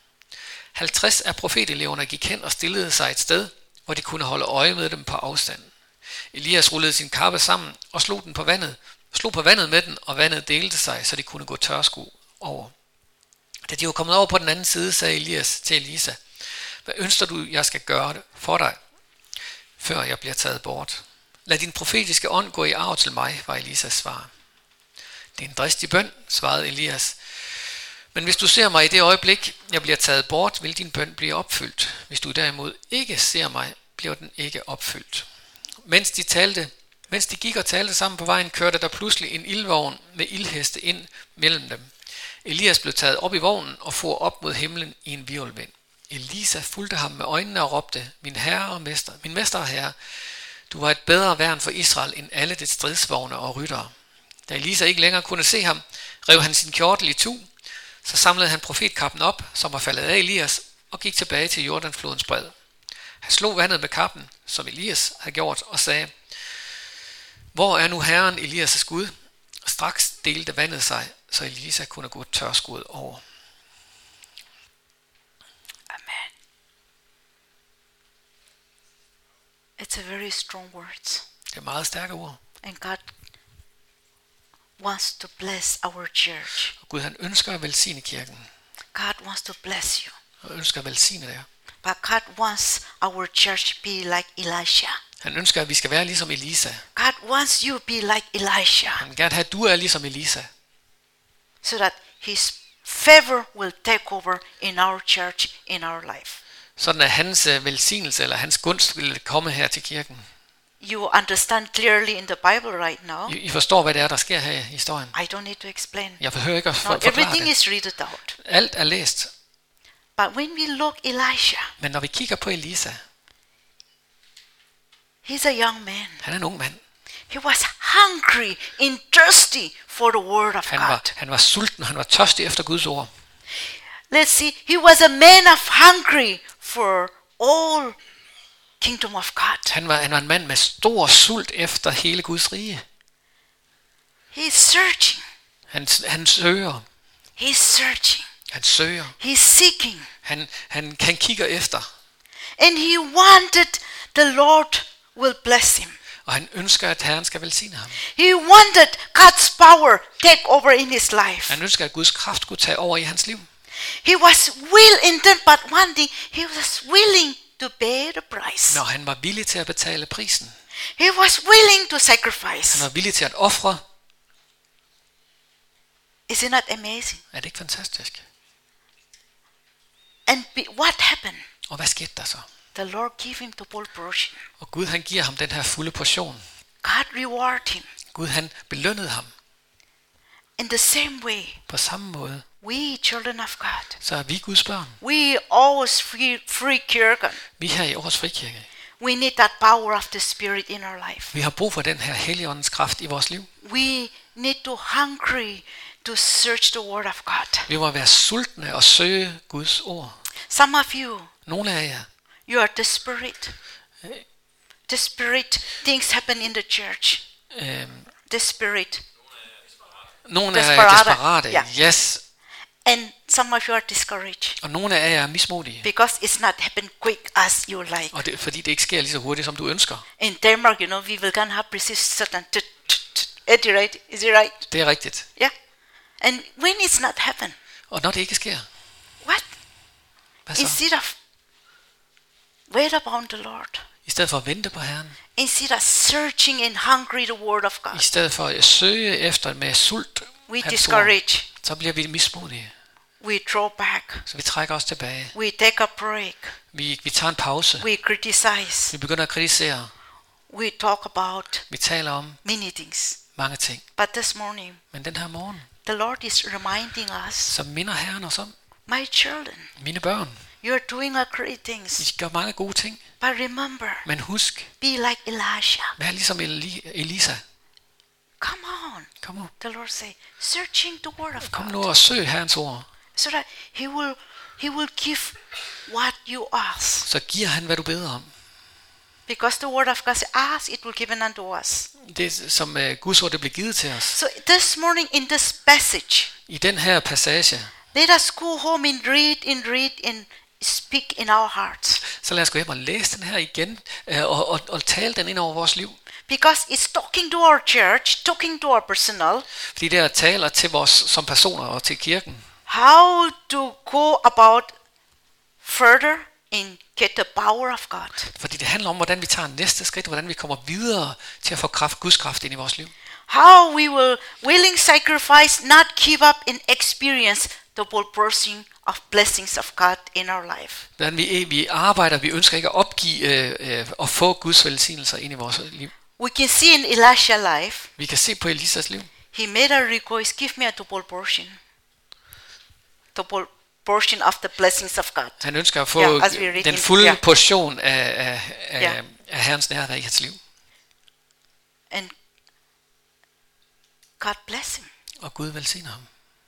50 af profeteleverne gik hen og stillede sig et sted, hvor de kunne holde øje med dem på afstand. Elias rullede sin kappe sammen og slog på vandet med den, og vandet delte sig, så de kunne gå tørsko over. Da de var kommet over på den anden side, sagde Elias til Elisa, hvad ønsker du, jeg skal gøre for dig, før jeg bliver taget bort? Lad din profetiske ånd gå i arv til mig, var Elisas svar. Det er en dristig bøn, svarede Elias. Men hvis du ser mig i det øjeblik, jeg bliver taget bort, vil din bøn blive opfyldt. Hvis du derimod ikke ser mig, bliver den ikke opfyldt. Mens de gik og talte sammen på vejen, kørte der pludselig en ildvogn med ildheste ind mellem dem. Elias blev taget op i vognen og for op mod himlen i en hvirvelvind. Elisa fulgte ham med øjnene og råbte, min herre og mester, min mester og herre, du var et bedre værn for Israel end alle dets stridsvogne og ryttere. Da Elisa ikke længere kunne se ham, rev han sin kjortel i tu. Så samlede han profetkappen op, som var faldet af Elias, og gik tilbage til Jordanflodens bred. Han slog vandet med kappen, som Elias havde gjort, og sagde, hvor er nu Herren Elias' Gud? Straks delte vandet sig, så Elisa kunne gå tørskoet over. Amen. It's a very strong words. Det er meget stærke ord. And God wants to bless our church. Og Gud han ønsker at velsigne kirken. God wants to bless you. Og ønsker at velsigne jer. But God wants our church to be like Elisha. Han ønsker, at vi skal være ligesom Elisa. God wants you to be like Elisha. Han vil gerne have, at du er ligesom Elisa. so that his favor will take over in our church, in our life. Sådan at hans velsignelse eller hans gunst vil komme her til kirken. You understand clearly in the Bible right now. I forstår, hvad det er, der sker her i historien. I don't need to explain. Jeg behøver ikke at No, forklare everything det. is read out. Alt er læst. But when we look Elisha, Men når vi kigger på Elisa, he's a young man. han er en ung mand. He was hungry and thirsty for the word of God. Han var sulten, han var tørstig efter Guds ord. Let's see, he was a man of hungry for all kingdom of God. Han var en mand med stor sult efter hele Guds rige. He's searching. Han søger. He's searching. Han søger. He's seeking. Han kigger efter. And he wanted the Lord will bless him. Og han ønsker, at Herren skal velsigne ham. He wanted God's power take over in his life. Han ønsker, at Guds kraft skulle tage over i hans liv. He was willing, but one day he was willing to pay the price. Når han var villig til at betale prisen. He was willing to Han sacrifice. var villig til at ofre. Is it not amazing? Er det ikke fantastisk? And what happened? Og hvad skete der så? The Lord gave him the full portion. Og Gud han giver ham den her fulde portion. God rewarded him. Gud han belønnede ham. In the same way, På samme måde, we children of God, så er vi Guds børn. we always free kirken. Vi her i Årets Frikirke. We need that power of the Spirit in our life. Vi har brug for den her Helligåndens kraft i vores liv. We need to hungry to search the Word of God. Vi må være sultne og søge Guds ord. Some of you, Nogle af jer, you are desperate. Desperate things happen in the church. Desperate. nogle af jer er Desperate. desperate. Yeah. Yes. And some of you are discouraged Og nogle af jer er mismodige. because it's not happened quick as you like. Og det, fordi det ikke sker lige så hurtigt, som du ønsker. In Denmark, we will gonna have precise certain. Is it right? Is it right? Det er rigtigt. Yeah. And when it's not happen, Og når det ikke sker, what? hvad så? Instead of wait upon the Lord, I stedet for at vente på Herren. instead of searching and hungry the Word of I God, stedet for at søge efter med sult. we hans ord, discourage. så bliver vi mismodige. We draw back. Så vi trækker os tilbage. We take a break. Vi tager en pause. We criticize. Vi begynder at kritisere. We talk about Vi taler om many things. mange ting. But this morning, Men den her morgen, the Lord is reminding us, så minder Herren os om, my children, mine børn, you are doing a great I things. gør mange gode ting. But remember, Men husk, be like Elisha. vær ligesom Elisa. Come on. Kom nu. The Lord say, searching the Word of Kom nu God, og søg Herrens ord. so that He will give what you ask. Så giver han, hvad du beder om. Because the Word of God says, ask, it will given unto us. Det som Guds ord det blev givet til os. So this morning in this passage, I den her passage, let us go home and read and speak in our hearts. så lad os gå hjem og læse den her igen, og tale den ind over vores liv. Because it's talking to our church, talking to our personal, Fordi det taler til vores som personer og til kirken. how to go about further and get the power of God. Fordi det handler om, hvordan vi tager næste skridt, hvordan vi kommer videre til at få Guds kraft ind i vores liv. How we will willing sacrifice, not give up and experience the full portion of blessings of God in our life. Hvordan vi arbejder, vi ønsker ikke at opgive og få Guds velsignelser ind i vores liv. We can see in Elisha's life, Vi kan se på Elisas liv. he made a request, give me a double portion. Double portion of the blessings of God. Han ønsker at få Yeah, as we read den in- fulde yeah. portion af Yeah. Herrens nærvær i hans liv. And God bless him. Og Gud velsigner ham.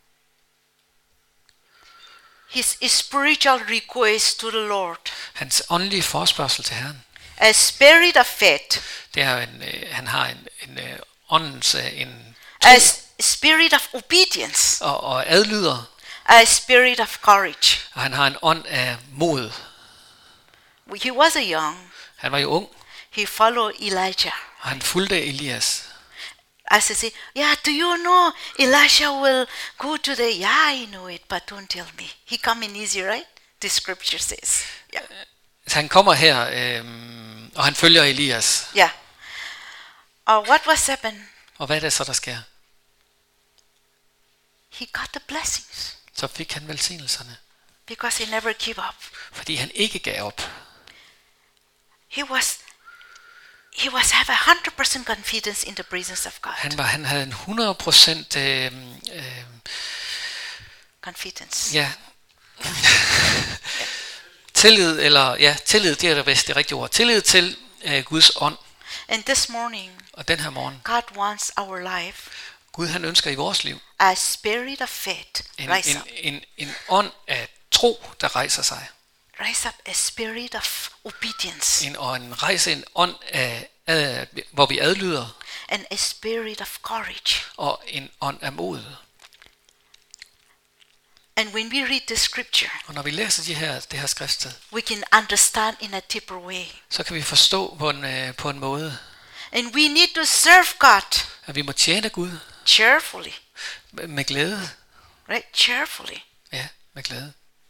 His spiritual request to the Lord. Hans åndelige forespørgsel til Herren, A spirit of faith. det er han har en åndens en A spirit of obedience. og adlyder, A spirit of courage. og han har en ånd af mod. He was a young. Han var jo ung, He followed Elijah. og han fulgte Elias. As I say, yeah, do you know Elisha will go today? Yeah, I know it, but don't tell me. He come in easy, right? The scripture says. Yeah. Så han kommer her, og han følger Elias. Yeah. What was happened? Og hvad er det så, der sker? he got the blessings så fik han velsignelserne, because he never gave up. fordi han ikke gav op. He was have 100% confidence in the presence of God. Han havde en 100% Confidence. ja, tillid, eller ja, tillid, det er det rigtige ord. Tillid til Guds ånd. And this morning, Og den her morgen, God wants our life Gud han ønsker i vores liv a spirit of faith. Rise up. en ånd af tro, der rejser sig. Rise up, a spirit of obedience. En ånd af hvor vi adlyder, And a spirit of courage. og en ånd af mod. And when we read the scripture, Og når vi læser det her skriftsted, we can understand in a deeper way. så kan vi forstå på en måde, And we need to serve God at vi må tjene Gud cheerfully. med glæde. Right? Cheerfully. Ja, med glæde.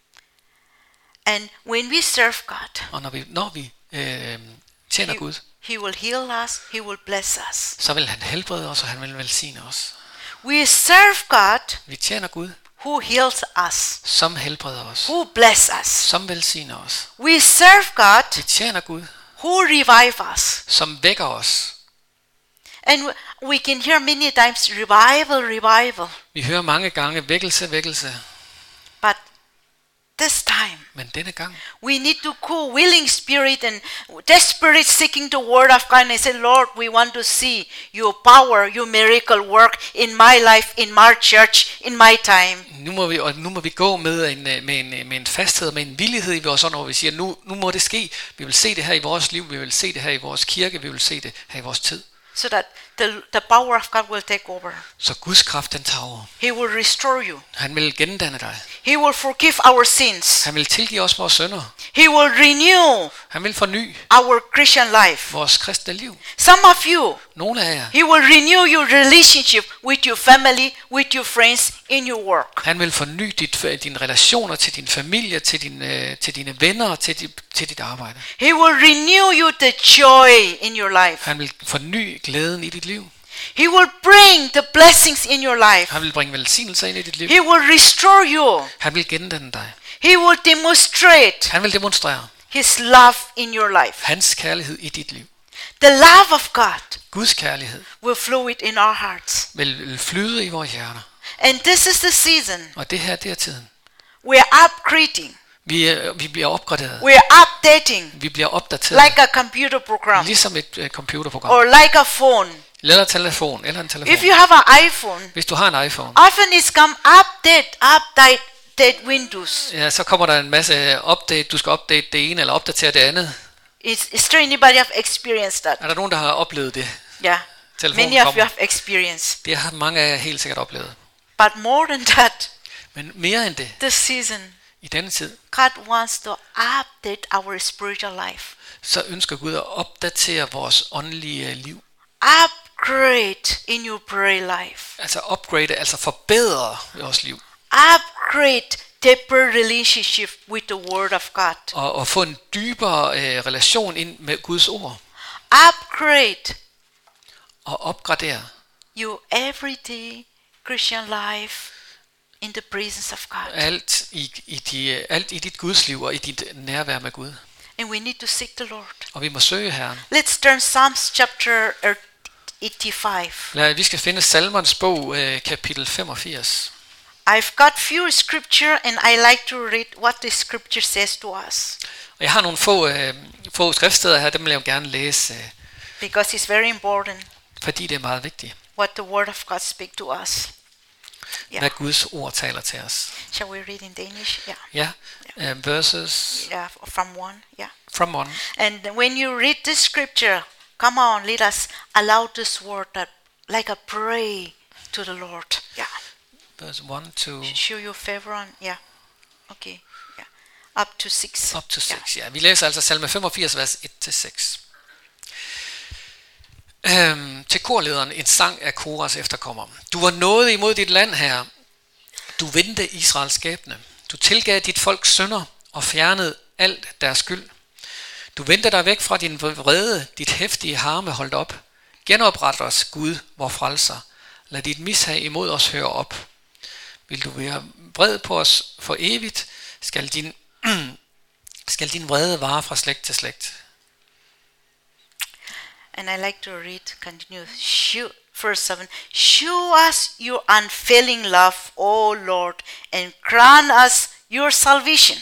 And when we serve God, Og når vi tjener Gud, He will heal us, He will bless us. så vil han helbrede os, og han vil velsigne os. We serve God Vi tjener Gud, who heals us, som helbreder os, who bless us. som velsigner os. We serve God Vi tjener Gud, who revive us. som vækker os. And we can hear many times revival. Vi hører mange gange vækkelse, But this time, men denne gang, we need to go willing spirit and desperate seeking the word of God and say, Lord, we want to see your power, your miracle work in my life, in my church, in my time. nu må vi gå med en fasthed, med en villighed i vores ånd, hvor vi siger, nu må det ske. Vi vil se det her i vores liv, vi vil se det her i vores kirke, vi vil se det her i vores tid. So that the power of God will take over. Så Guds kraft, den tager over. He will restore you. Han vil gendanne dig. He will forgive our sins. Han vil tilgive os vores synder. He will renew Han vil forny our Christian life. vores kristne liv. Some of you, Nogle af jer, He will renew your relationship with your family, with your friends, in your work. han vil forny dine relationer til din familie, til dine venner, til dit arbejde. He will renew you the joy in your life. Han vil forny glæden i dit liv. He will bring the blessings in your life. Han vil bringe velsignelser ind i dit liv. He will restore you. Han vil gendanne dig. He will demonstrate Han vil demonstrere His love in your life. hans kærlighed i dit liv. The love of God Guds kærlighed will flow it in our hearts. vil flyde i vores hjerter. And this is the season. Og det her, det er tiden. We are upgrading. Vi bliver opgraderet. We are updating Vi bliver opdateret. like a computer program Ligesom et computerprogram. or like a phone. Eller en telefon. If you have an iPhone, Hvis du har en iPhone, often it's come update Windows. ja, så kommer der en masse update. Du skal update det ene eller opdatere det andet. Is there anybody have experienced that? Er der nogen, der har oplevet det? Yeah. Telefonen Many of you kommer. have experienced. Det har mange af jer helt sikkert oplevet. But more than that, Men mere end det, this season, i denne tid, God wants to update our spiritual life. så ønsker Gud at opdatere vores åndelige liv. Upgrade in your prayer life. Altså upgrade, altså forbedre vores liv. Upgrade deeper relationship with the word of God. Og få en dybere relation ind med Guds ord. Upgrade Og opgradere your everyday Christian life in the presence of God. alt i dit Guds liv og i dit nærvær med Gud. And we need to seek the Lord. Og vi må søge Herren. Let's turn Psalms chapter 85. Vi skal finde Salmernes bog, kapitel 85. I've got few scripture and I like to read what the scripture says to us. Og jeg har nogle få skriftsteder her, dem vil jeg jo gerne læse, Because it's very important fordi det er meget vigtigt, what the word of God speaks to us. Yeah. hvad Guds ord taler til os. Shall we read in Danish? Yeah. Ja, verses Yeah, from 1. Yeah. from 1. And when you read this scripture, come on, let us allow this word that like a pray to the Lord. Yeah. Verse 1 to Show your favor on. Yeah. Okay. Yeah. Up to 6. up to 6. Ja, vi læser altså salme 85, vers 1-6. Til korlederen en sang af Koras efterkommer. Du var nådig imod dit land, Herre. Du vendte Israels skæbne. Du tilgav dit folks synder og fjernede alt deres skyld. Du vendte dig væk fra din vrede, dit heftige harme holdt op. Genopret os, Gud, vor frelser. Lad dit mishag imod os høre op. Vil du være vred på os for evigt, skal din vrede vare fra slægt til slægt. And I like to continue. Verse 7. Show us your unfailing love, O Lord, and grant us your salvation.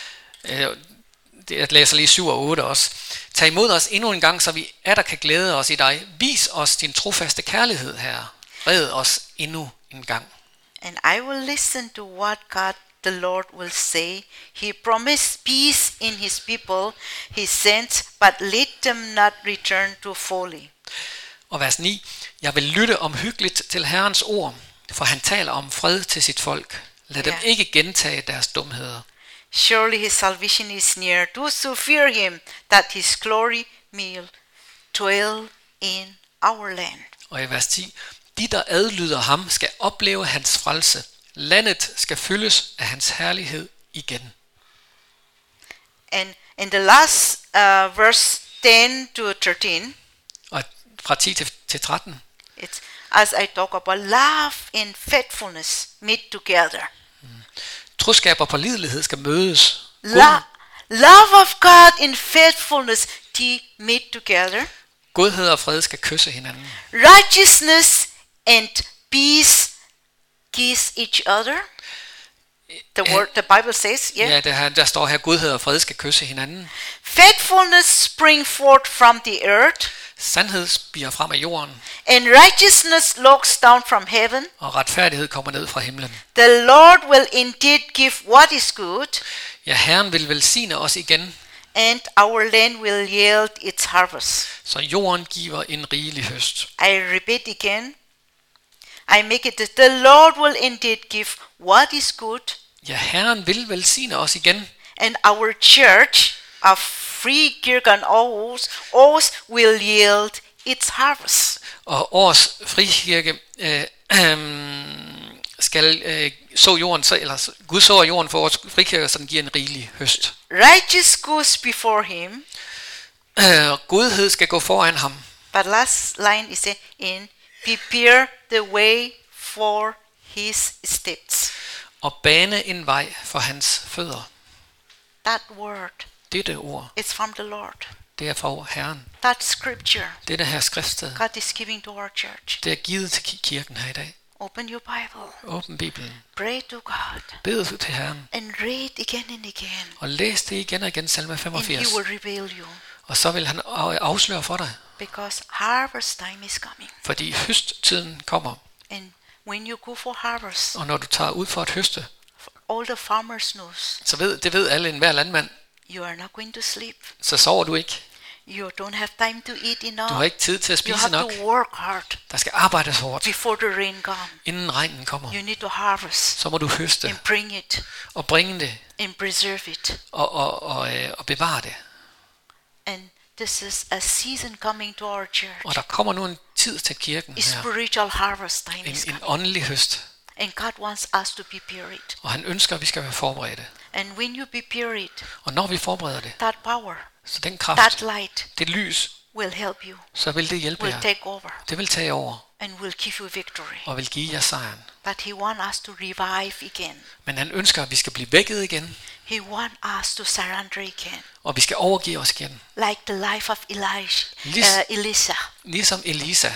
Jeg læser lige 7 og 8 også. Tag imod os endnu en gang, så vi atter kan glæde os i dig. Vis os din trofaste kærlighed, Herre. Red os endnu en gang. And I will listen to what God the Lord will say. He promised peace in his people, he sent, but let them not return to folly. Og vers 9. Jeg vil lytte omhyggeligt til Herrens ord, for han taler om fred til sit folk. Lad dem ikke gentage deres dumheder. Surely his salvation is near. Those who fear him, that his glory may dwell in our land. Og i vers 10. De, der adlyder ham, skal opleve hans frelse. Landet skal fyldes af hans herlighed igen. And in the last verse 10 to 13, Og fra 10 til 13, it's as I talk about love and faithfulness meet together. troskab og pålidelighed skal mødes. Love of God and faithfulness to meet together. Godhed og fred skal kysse hinanden. Righteousness and peace kiss each other. The Bible says, Ja, der står her, godhed og fred skal kysse hinanden. Faithfulness spring forth from the earth, Sandhed spiger frem af jorden, and righteousness looks down from heaven. og retfærdighed kommer ned fra himlen. The Lord will indeed give what is good, Ja, Herren vil velsigne os igen, and our land will yield its harvest. så jorden giver en rigelig høst. I repeat again. I make it that the Lord will indeed give what is good, Ja, Herren vil velsigne os igen, and our church of Free Kirken Aarhus will yield its harvest. og års frikirke skal så jorden, eller Gud sår jorden for vores frikirke, så den giver en rigelig høst. Righteous goes before him. Godhed skal gå foran ham, But last line is in prepare the way for his steps. og bane en vej for hans fødder. That word Dette ord, is from the Lord. det er fra Herren. That scripture Dette her skriftsted, God is giving to our church. det er givet til kirken her i dag. Open your Bible. Åbn Bibelen. Pray to God. Bed til Herren. And read again and again. Og læs det igen og igen, salme And 85. he will reveal you. Og så vil han afsløre for dig, Because harvest time is coming. fordi høsttiden kommer. And when you go for harvest, Og når du tager ud for at høste, all the farmers knows så ved alle enhver landmand, you are not going to sleep. så sover du ikke. You don't have time to eat Du enough. har ikke tid til at You spise have nok. to work hard Der skal arbejdes hårdt, before the rain comes. inden regnen kommer. You need to harvest Så må du høste and bring it og bringe det and preserve it. og bevare det. And this is a season coming to our church. Og der kommer nu en tid til kirken A her. spiritual harvest time is En coming. åndelig høst. And God wants us to prepare it. Og han ønsker, at vi skal være forberedte. And when you prepare it, Og når vi forbereder det, that power, så den that kraft, light det lys, will help you, så vil det hjælpe will jer. take over, Det vil tage over and will give you victory. og vil give jer sejren. But he wants us to revive again. Men han ønsker, at vi skal blive vækket igen, He wants us to surrender again. og vi skal overgive os igen. Like the life of Elisa. Ligesom Elisa.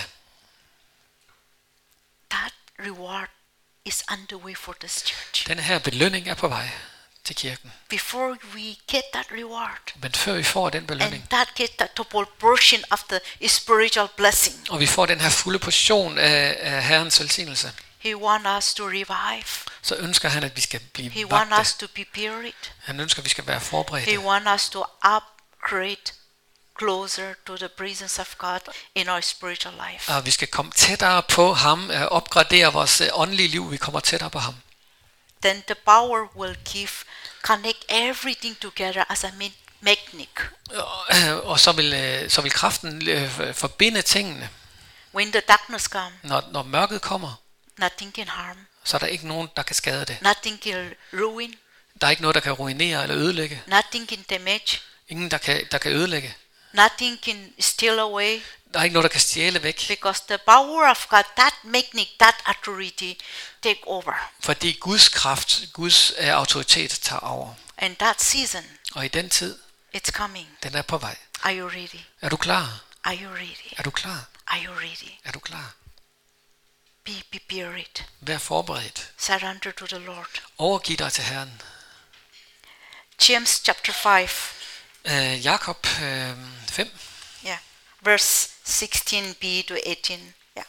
That reward is on the way for this church. Den her belønning er på vej til kirken. Before we get that reward, Men før vi får den belønning, and that get that double portion of the spiritual blessing, og vi får den her fulde portion af Herrens velsignelse, he wants us to revive. så ønsker han, at vi skal blive He wants us vagte. to prepare it. Han ønsker, at vi skal være forberedte. He wants us to upgrade closer to the presence of God in our spiritual life. Og vi skal komme tættere på ham, opgradere vores åndelige liv, vi kommer tættere på ham. Then the power will connect everything together as a magnet. Og så vil kraften forbinde tingene. When the darkness comes, Når mørket kommer, nothing can harm, så er der ikke nogen, der kan skade det. nothing can ruin, Der er ikke noget, der kan ruinere eller ødelægge. nothing can damage, Ingen, der kan ødelægge. nothing can steal away. Der er ikke noget, der kan stjæle væk. Because the power of God, that making that authority take over. Fordi Guds kraft, Guds autoritet tager over. And that season, Og i den tid, it's coming. den er på vej. Are you ready? Er du klar? Are you ready? Er du klar? Are you ready? Er du klar? Be prepared. Vær forberedt. Surrender to the Lord. Overgiv dig til Herren. James chapter 5. Jakob 5. Yeah. Verse 16b to 18. Yeah.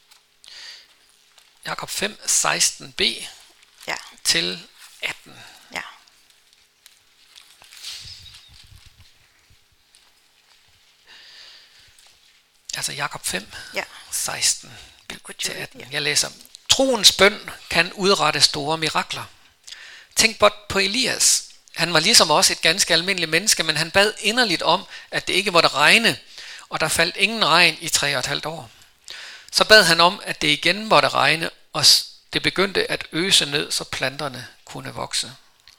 Jakob 5, 16b Yeah. til 18. Yeah. Altså Jakob 5, Yeah. 16 Could til you read? 18. Yeah. Jeg læser. Troens bøn kan udrette store mirakler. Tænk blot på Elias. Han var ligesom også et ganske almindeligt menneske, men han bad inderligt om, at det ikke måtte regne, og der faldt ingen regn i 3,5 år. Så bad han om, at det igen måtte regne, og det begyndte at øse ned, så planterne kunne vokse.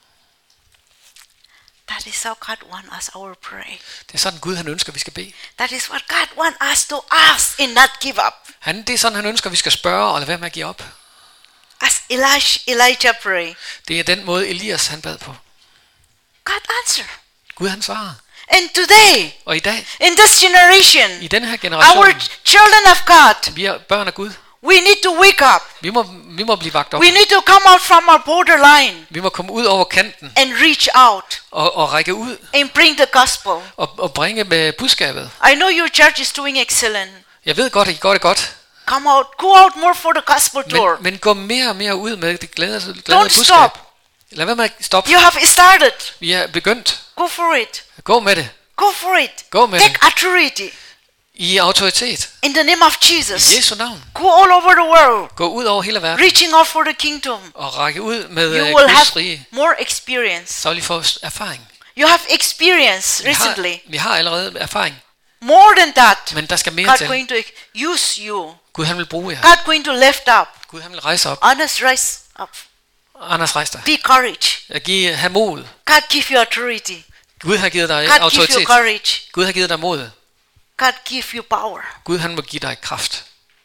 That is how God wants us our pray. Det er sådan Gud, han ønsker, vi skal bede. That is what God wants us to ask and not give up. Det er sådan, han ønsker, vi skal spørge og lade være med at give op. As Elijah pray. Det er den måde, Elias han bad på. God answer. Gud, han svarer. And today, Og i dag, in this generation, i den her generation, our children of God, vi er børn af Gud. we need to wake up. Vi må blive vagt op. We need to come out from our borderline Vi må komme ud over kanten and reach out og række ud and bring the gospel. og bringe med budskabet. I know your church is doing excellent. Jeg ved godt, at I gør det godt. Come out, go out more for the gospel tour. Men gå mere og mere ud med det glade Don't budskab. stop. Lad være med at stoppe. You have started. Vi er begyndt. Go for it. Gå med det. Go for it. Gå med Take det. authority I autoritet. in the name of I Jesus. Jesu navn. Go all over the world, Gå ud over hele verden reaching out for the kingdom. og række ud med You will Guds have rige. more experience. Så vil I få erfaring. You have experience recently. Vi har allerede erfaring. More than that, Men der skal mere God til. going to use you. Gud han vil bruge jer. God going to lift up. Gud han vil rejse op. Honest, rise up. Anders, rejs dig. Be courage. Have mod. God give you authority. Gud har givet dig God give autoritet. you courage. Gud har givet dig mod. God give you power. Gud han må give dig kraft.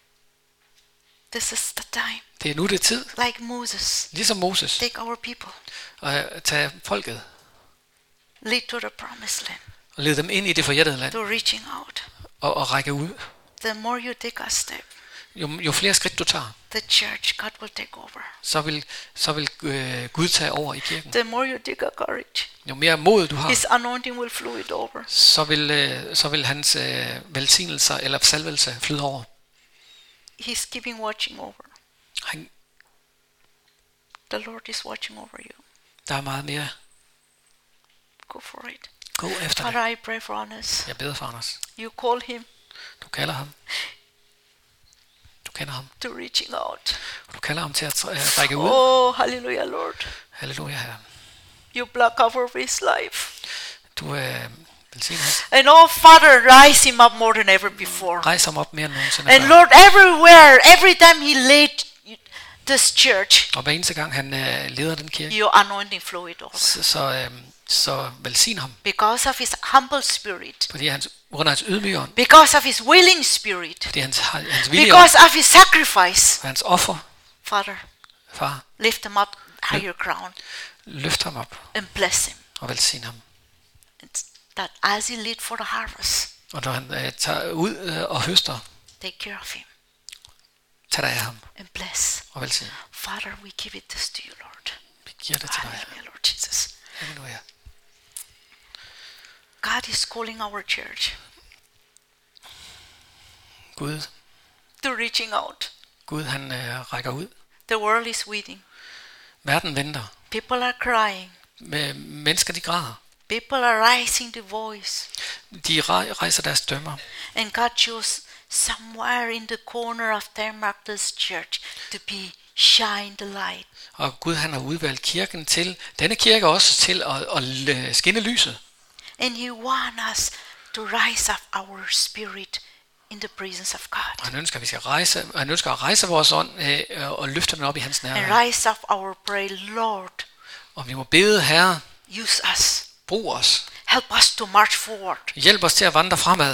This is the time. Det er nu det er tid. Like Moses. Ligesom Moses. Take our people. Og tage folket Lead to the promised land. og lede dem ind i det forjættede land. To reaching out. Og række ud. The more you take a step, Jo flere skridt du tager, the church, God will take over. så vil Gud tage over i kirken. The more you take a courage, Jo mere mod du har, His anointing will flow it over. så vil hans velsignelser eller salvelse flyde over. He's keeping watching over. Han, The Lord is watching over you. der er meget mere. Go for it. Gå efter det. Father, I pray for Anders. Jeg beder for Anders. You call him Du kalder ham. Du kender ham. to reaching out. Du kalder ham til at række ud. Oh, hallelujah, Lord. Halleluja, Herre. You block over his life. Du velsigner ham. And oh, Father, rise him up more than ever before. Rejs ham op mere end nogensinde And før. Lord, everywhere, every time he led this church, Og hver eneste gang han leder den kirke, your anointing flow it over. så velsign ham. Because of his humble spirit. Fordi under hans ydmyge ånd. Because of his willing spirit. Fordi hans vilje ånd. Because of his sacrifice. Og hans offer. Father, Far, lift him up higher ground løft ham op and bless him. og velsign ham. It's that as he lead for the harvest, Og når han tager ud og høster, take care of him tag dig af ham and bless. og velsign. Father, we give it this to you, Lord. Vi giver det til dig. Hallelujah, Lord Jesus. Halleluja. God is calling our church Gud, to reaching out. Gud han rækker ud. The world is waiting. Verden venter. People are crying. Mennesker de græder. People are raising the voice. De rejser deres dømmer. And God chose somewhere in the corner of Denmark, this church, to be shine the light. Og Gud han har udvalgt kirken til, denne kirke også til at skinne lyset. And He wants us to rise up our spirit in the presence of God. Og han ønsker, at vi skal rejse, han ønsker at rejse vores ånd og løfte den op i hans And nærvær. rise up our prayer, Lord, Og vi må bede, Herre, use us. brug os. Help us to march forward. Hjælp os til at vandre fremad.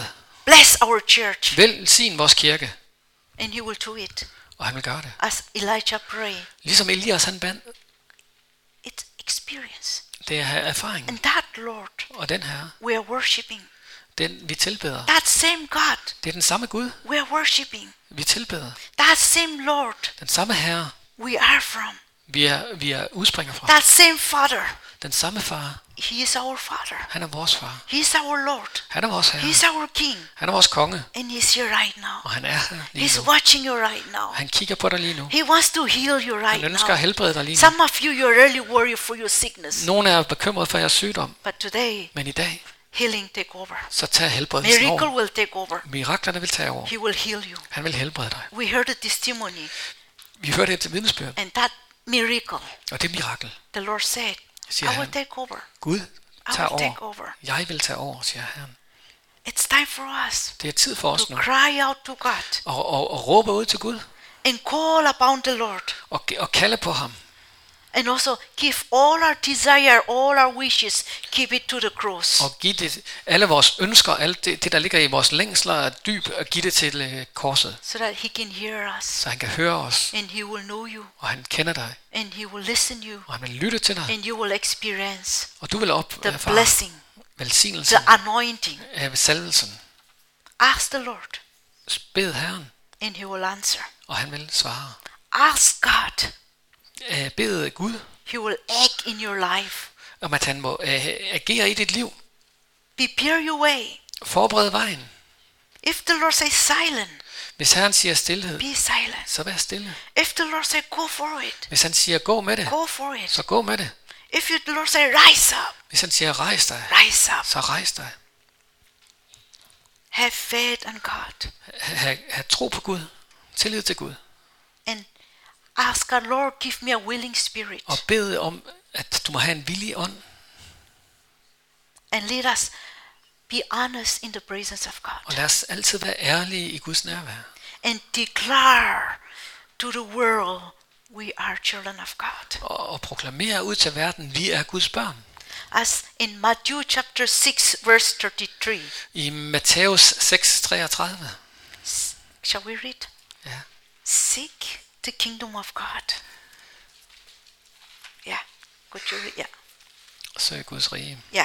Bless our church. Velsign vores kirke. And he will do it. Og han vil gøre det. As Elijah prayed. Ligesom Elias han band. It's experience. Det er erfaring. And that Lord Og den her, we are worshiping. den vi tilbeder. That same God Det er den samme Gud, we are worshiping. vi tilbeder. That same Lord Den samme Herre, we are from. vi er udspringer fra. That same Father. Den samme far, He is our Father. han er vores far. He is our Lord. Han er vores He Herre. is our King. Han er vores konge. And he's here right now. Og han er her lige He's nu. watching you right now. Han kigger på dig lige nu. He wants to heal you right Han ønsker now. at helbrede dig lige nu. Some of you, you're really worried for your sickness. Nogle er bekymret for jeres sygdom. But today, Men i dag, healing take over. så tager helbredelsen Miracle over. will take over. Miraklerne vil tage over. He will heal you. Han vil helbrede dig. We heard a testimony. Vi hørte et vidnesbyrd. And that miracle, Og det mirakel, the Lord said, siger I will han, take over. Gud I tager will take over. over. Jeg vil tage over, siger Herren. It's time for us Det er tid for os to nu. cry out to God Og råbe ud til Gud. and call upon the Lord. Og kalde på ham. And also give all our desire, all our wishes, keep it to the cross. Og give det, alle vores ønsker, alt det der ligger i vores længsler dyb, og give det til korset. So that he can hear us. Så han kan høre os. And he will know you. Og han kender dig. And he will listen you. Og han vil lytte til dig. And you will experience Og du vil the opleve blessing, velsignelsen the anointing. af salvelsen. Ask the Lord Bed Herren, and he will answer. og han vil svare. Ask God. Bed Gud, He will act in your life. om at han må agere i dit liv. Prepare your way. Forbered vejen. If the Lord says silent, Hvis Herren siger stillhed, be silent. så vær stille. If the Lord says go for it, Hvis han siger gå med det, go for it. så gå med det. If the Lord says rise up, Hvis han siger rejs dig, rise up. så rejs dig. Have faith in God. Ha' tro på Gud. Tillid til Gud. And ask God, Lord, give me a willing spirit. Og bed om, at du må have en villig ånd. And let us be honest in the presence of God. Og lad os altid være ærlige i Guds nærvær. And declare to the world, we are children of God. Og proklamere ud til verden, vi er Guds børn. As in Matthew chapter 6 verse 33. I Matthæus 6:33. Shall we read? Ja. Seek the kingdom of God. Yeah. Could you read? Yeah. Søg Guds rige. Yeah.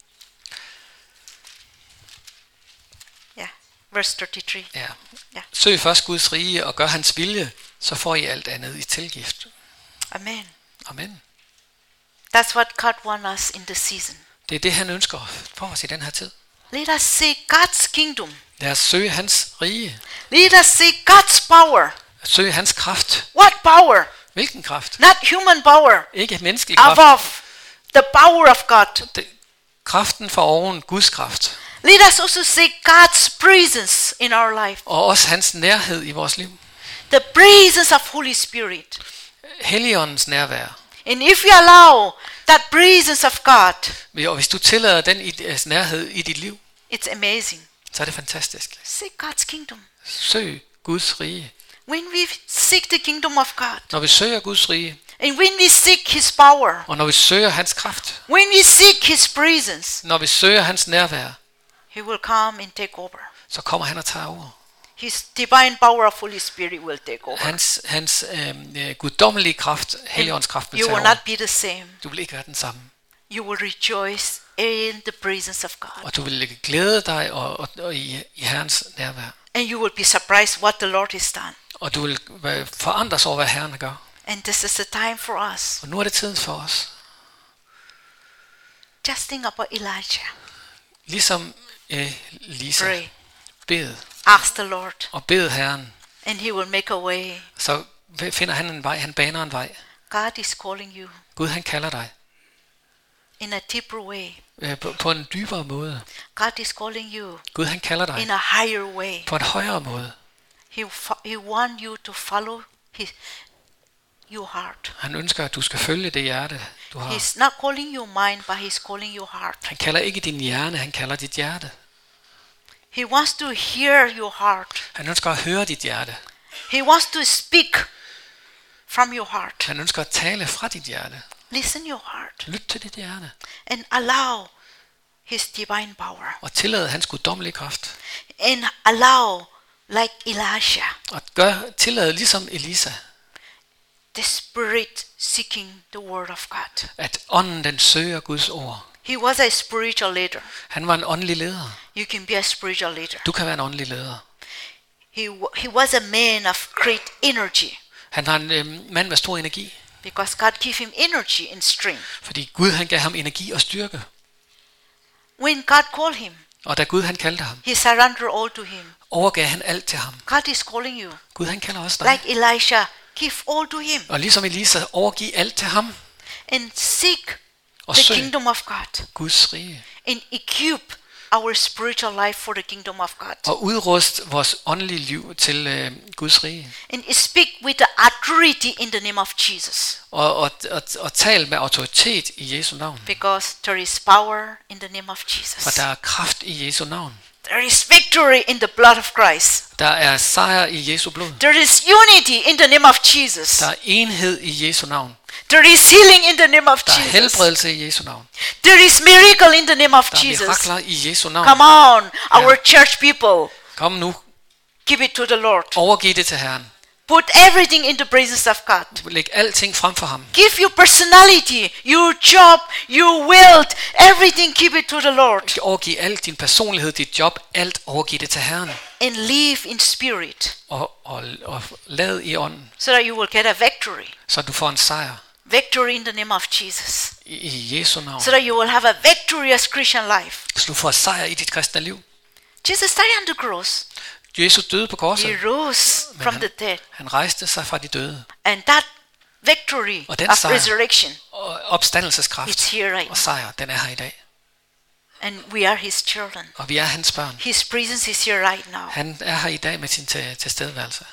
Yeah. Verse 33. Ja. Ja. Søg først Guds rige og gør hans vilje, så får I alt andet i tilgift. Amen. Amen. That's what God wants us in the season. Det er det, han ønsker for os i den her tid. Let us seek God's kingdom. Lad os søge hans rige. Let us seek God's power. Søge hans kraft. What power? Hvilken kraft? Not human power. Ikke menneskelig kraft. Above the power of God. Kraften fra oven, Guds kraft. Let us also seek God's presence in our life. Og også hans nærhed i vores liv. The presence of Holy Spirit. Helligåndens nærvær. And if you allow that presence of God, Og hvis du tillader den nærhed i dit liv, it's amazing. så er det fantastisk. Seek God's kingdom. Søg Guds rige. When we seek the kingdom of God, Når vi søger Guds rige, and when we seek His power, og når vi søger hans kraft, when we seek His presence, når vi søger hans nærvær, He will come and take over. så kommer han og tager over. His divine power of Holy Spirit will take over. Hans guddommelige kraft, Helligåndens kraft vil You tage will over. not be the same. Du vil ikke være den samme. You will rejoice in the presence of God. Og du vil glæde dig og i Herrens nærvær. And you will be surprised what the Lord has done. Og du vil forandres over, hvad Herren gør. And this is the time for us. Og nu er det tid for os. Just think about Elijah. Ligesom Lisa. Pray. Bed. Ask the Lord. Og bed Herren. And He will make a way. Så finder han en vej. Han baner en vej. God is calling you Gud han kalder dig. in a deeper way. På en dybere måde. God is calling you Gud han kalder dig in a higher way. på en højere måde. He wants you to follow your heart. Han ønsker, at du skal følge det hjerte, du har. He's not calling your mind, but He's calling your heart. Han kalder ikke din hjerne, han kalder dit hjerte. He wants to hear your heart. Han ønsker at høre dit hjerte. He wants to speak from your heart. Han ønsker at tale fra dit hjerte. Listen your heart Lyt til dit hjerte. and allow His divine power. Og tillad hans guddommelige kraft. and allow, like Elisha, Og tillad ligesom Elisa, the Spirit seeking the Word of God. at ånden den søger Guds ord. He was a spiritual leader. Han var en åndelig leder. You can be a spiritual leader. Du kan være en åndelig leder. He was a man of great energy Han var en mand med stor energi, because God gave him energy and strength. fordi Gud han gav ham energi og styrke. When God called him, Og da Gud han kaldte ham, he surrendered all to him. overgav han alt til ham. God is calling you. Gud han kalder også dig. Like Elisha, give all to him Og ligesom Elisa, overgiv alt til ham and seek og the søg kingdom of God Guds rige. and equip our spiritual life for the kingdom of God. Og udrust vores åndelige liv til Guds rige. And speak with the authority in the name of Jesus, Og tal med autoritet i Jesu navn. because there is power in the name of For Jesus. der er kraft i Jesu navn. There is victory in the blood of Christ. Der er sejr i Jesu blod. There is unity in the name of Jesus. Der er enhed i Jesu navn. There is healing in the name of Der er Jesus. helbredelse i Jesu navn. There is miracle in the name of Der er Jesus. mirakler i Jesu navn. Come on, our church people, Kom nu, give it to the Lord. overgiv det til Herren. Put everything in the presence of God. Læg alting frem for ham. Give your personality, your job, your wealth, everything, give it to the Lord. Overgiv alt, din personlighed, dit job, alt overgiv det til Herren. And live in spirit, Og lad i ånden, so that you will get a victory. så du får en sejr Victory in the name of Jesus. i Jesu navn. So that you will have a victorious Christian life. Så du får sejr i dit kristne liv. Jesus died on the cross. Jesus døde på korset. He rose from the dead. Han rejste sig fra de døde. And that victory Og den of sejr. resurrection, Og opstandelseskraft it's here right og sejr, den er her i dag. and we are his children. Og vi er hans børn. His presence is here right now. Han er her i dag med sin tilstedeværelse.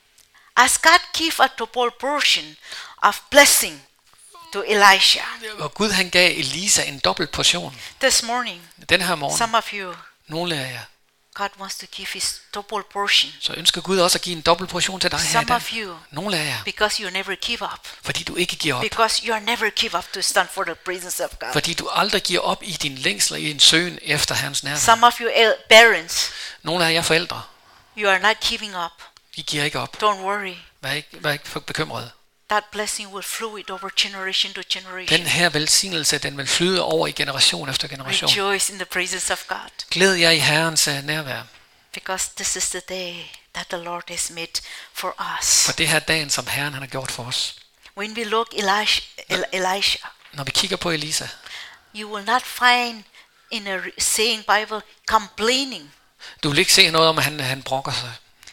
As God gave a double portion of blessing to Elisha Og Gud han gav Elisa en dobbelt portion. this morning, Den her morgen, some of you, nogle af jer, God wants to give his double portion. så ønsker Gud også at give en dobbelt portion til dig her i Some dag. of you, Nogle af jer, because you never give up. fordi du ikke giver op. Because you are never give up to stand for the presence of God. Fordi du aldrig giver op i din længsel og i en søgen efter Herrens nærvær. Some of you parents, Nogle af jer forældre, you are not giving up. de giver ikke op. Don't worry. Vær ikke for bekymret. That blessing will flow it over generation to Den generation. her velsignelse, den vil flyde over i generation efter generation. Rejoice in the presence of God. Glæd jer i Herrens nærvær. Because this is the day that the Lord has made for us. For det her dagen, som Herren han har gjort for os. When we look Elisha, Når vi kigger på Elisa, you will not find in a saying Bible complaining. du vil ikke se noget om, at han brokker sig.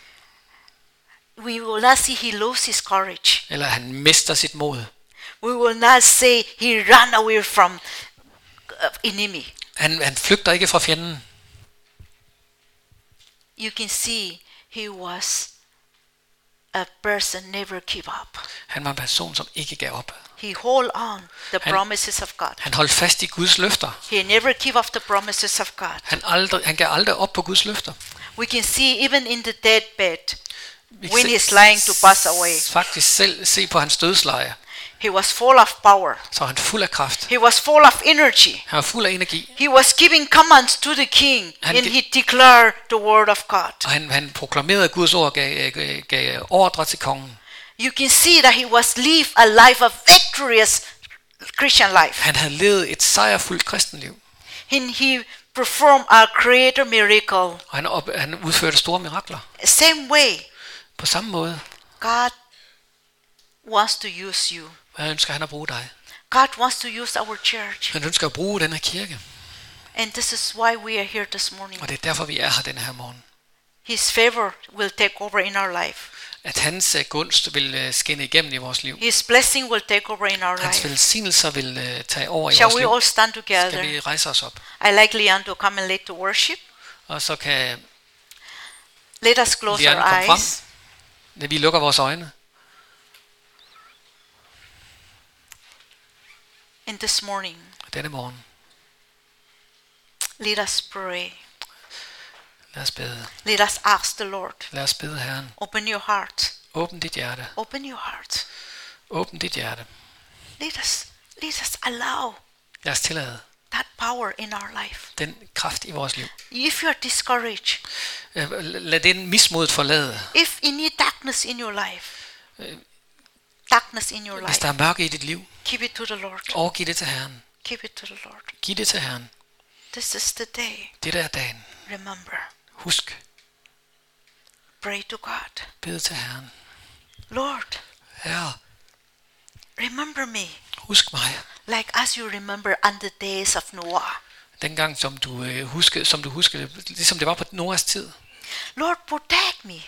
We will not see he loses his courage. Eller han mister sit mod. We will not say he ran away from enemy. Han flygter ikke fra fjenden. You can see he was a person never give up. Han var en person, som ikke gav op. He hold on the promises of God. Han holdt fast i Guds løfter. He never give up the promises of God. Han gav aldrig op på Guds løfter. We can see even in the deathbed Vi when kan he's lying to pass away. faktisk selv se på hans dødsleje. He was full of power. Så er han fuld af kraft. He was full of energy. Han var fuld af energi. He was giving commands to the king Han and gi- he declared the word of God. Og han proklamerede Guds ord, gav ordre til kongen. You can see that he was live a life of victorious Christian life. Han havde levet et sejrfuldt kristenliv. And he performed a greater miracle. Og han udførte store mirakler. Same way, På samme måde, God wants to use you. hvad ønsker han at bruge dig? God wants to use our church. Han ønsker at bruge den her kirke. And this is why we are here this morning. Og det er derfor, vi er her den her morgen. His favor will take over in our life. At hans gunst vil skinne igennem i vores liv. His blessing will take over in our Hans life. velsignelser vil tage over i Shall vores we liv. all stand Skal together? vi rejse os op? I like Leon to come and lead to worship. Og så kan Let us close Leon our komme frem. eyes. Vi lukker vores øjne. And this morning, Denne morgen. let us pray. Lad os bede. Let us ask the Lord. Lad os bede Herren. Open your heart. Åbn dit hjerte. Open your heart. Åbn dit hjerte. Let us allow Lad os tillade, that power in our life. den kraft i vores liv. If you are discouraged, Lad den mismod forlade. if you need darkness in your life, darkness in your Hvis life, der er mørke i dit liv, give it to the Lord. overgiv det til Herren. Give it to the Lord. Giv det til Herren. This is the day. Det der er dagen. Remember, Husk, pray to God. bed til Herren. Lord, Herre, remember me, husk mig. like as you remember on the days of Noah. Dengang, som du huskede, ligesom det var på Noahs tid. Lord, protect me.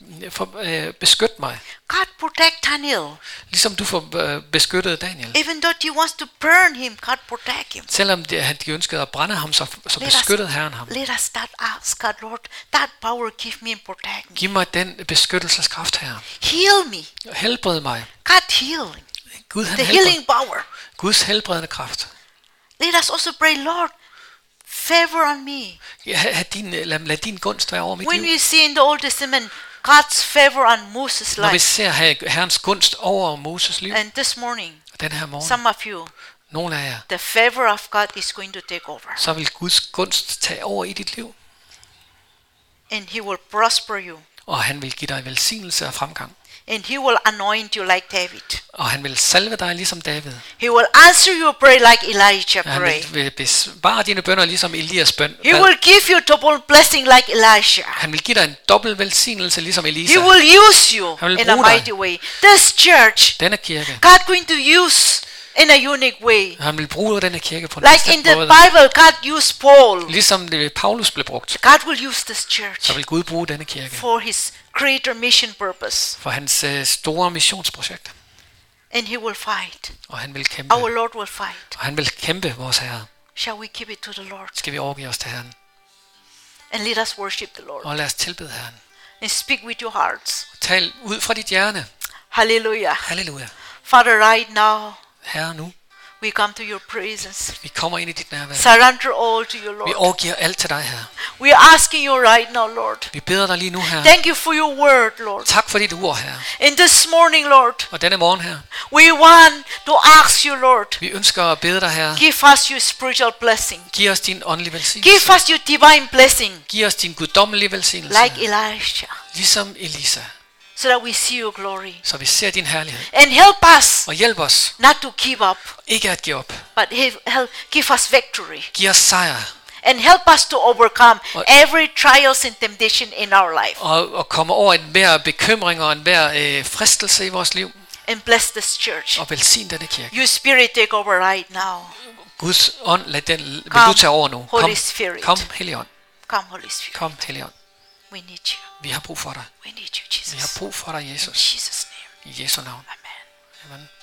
Beskyt mig. God, protect Daniel. Ligesom du får beskyttet Daniel. Even though he wants to burn him, God, protect him. Selvom de ønskede at brænde ham, så beskyttede Herren ham. Let us start ask God, Lord, that power give me and protect me. Giv mig den beskyttelseskraft, Herre. Heal me. Helbred mig. God, healing. Gud, han The helbreder. healing power. Guds helbredende kraft. Let us also pray, Lord, favor on me. Lad din gunst være over mit When liv. we see in the Old Testament God's favor on Moses' Når vi life, ser Herrens gunst over Moses liv, and this morning, den her morgen, some of you, nogle af jer, the favor of God is going to take over, så vil Guds gunst tage over i dit liv. and He will prosper you, Og han vil give dig velsignelse og fremgang. and He will anoint you like David. Og han vil salve dig ligesom David. He will answer your prayer like Elijah Og han prayed. vil besvare dine bønner ligesom Elias bøn. He will give you double blessing like Elijah. Han vil give dig en dobbelt velsignelse ligesom Elisa. He will use you Han vil in a bruge dig. mighty way. This church, Denne kirke. God going to use in a unique way. Han vil bruge denne kirke på en Like in bestemt the måde. Bible, God used Paul. Ligesom det ved Paulus blev brugt, God will use this church så vil Gud bruge denne kirke for His greater mission purpose. for hans store missionsprojekt. And He will fight. Og han vil kæmpe. Our Lord will fight. Og han vil kæmpe, vores Herre. Shall we give it to the Lord? Skal vi overgive os til Herren. And let us worship the Lord. Og lad os tilbede Herren. And speak with your hearts. Tal ud fra dit hjerte. Hallelujah. Halleluja. Father, right now, Herre, nu. we come to your presence. Vi kommer ind i dit nærvær. Surrender all to you, Vi Lord. overgiver alt til dig, Herre. We are asking you right now, Lord. Vi beder dig lige nu, Herre. Thank you for your word, Lord. Tak for dit ord, Herre. And this morning, Lord, Og denne morgen, Herre. we want to ask you, Lord, Vi ønsker at bede dig, Herre. give us your spiritual blessing. Giv os din åndelige Give velsignelse. us your divine blessing, Giv os din guddommelige velsignelse. like Elijah, Ligesom Elisa. so that we see your glory. Så vi ser din herlighed. And help us Og hjælp os not to give up, ikke at give op. but give us victory. Giv os sejr. And help us to overcome every trials and temptation in our life. Og komme over enhver bekymring og enhver fristelse i vores liv. And bless this church. Og velsign denne kirke. Your spirit take over right now. Guds ånd, vil Come, du tage over nu. Holy Spirit. Kom, Helligånd. Come, Holy Spirit. Kom, Helligånd. We need you. Vi har brug for dig. We need you, Vi har Jesus. brug for dig, In Jesus. Jesus' name. I Jesu navn. Amen. Amen.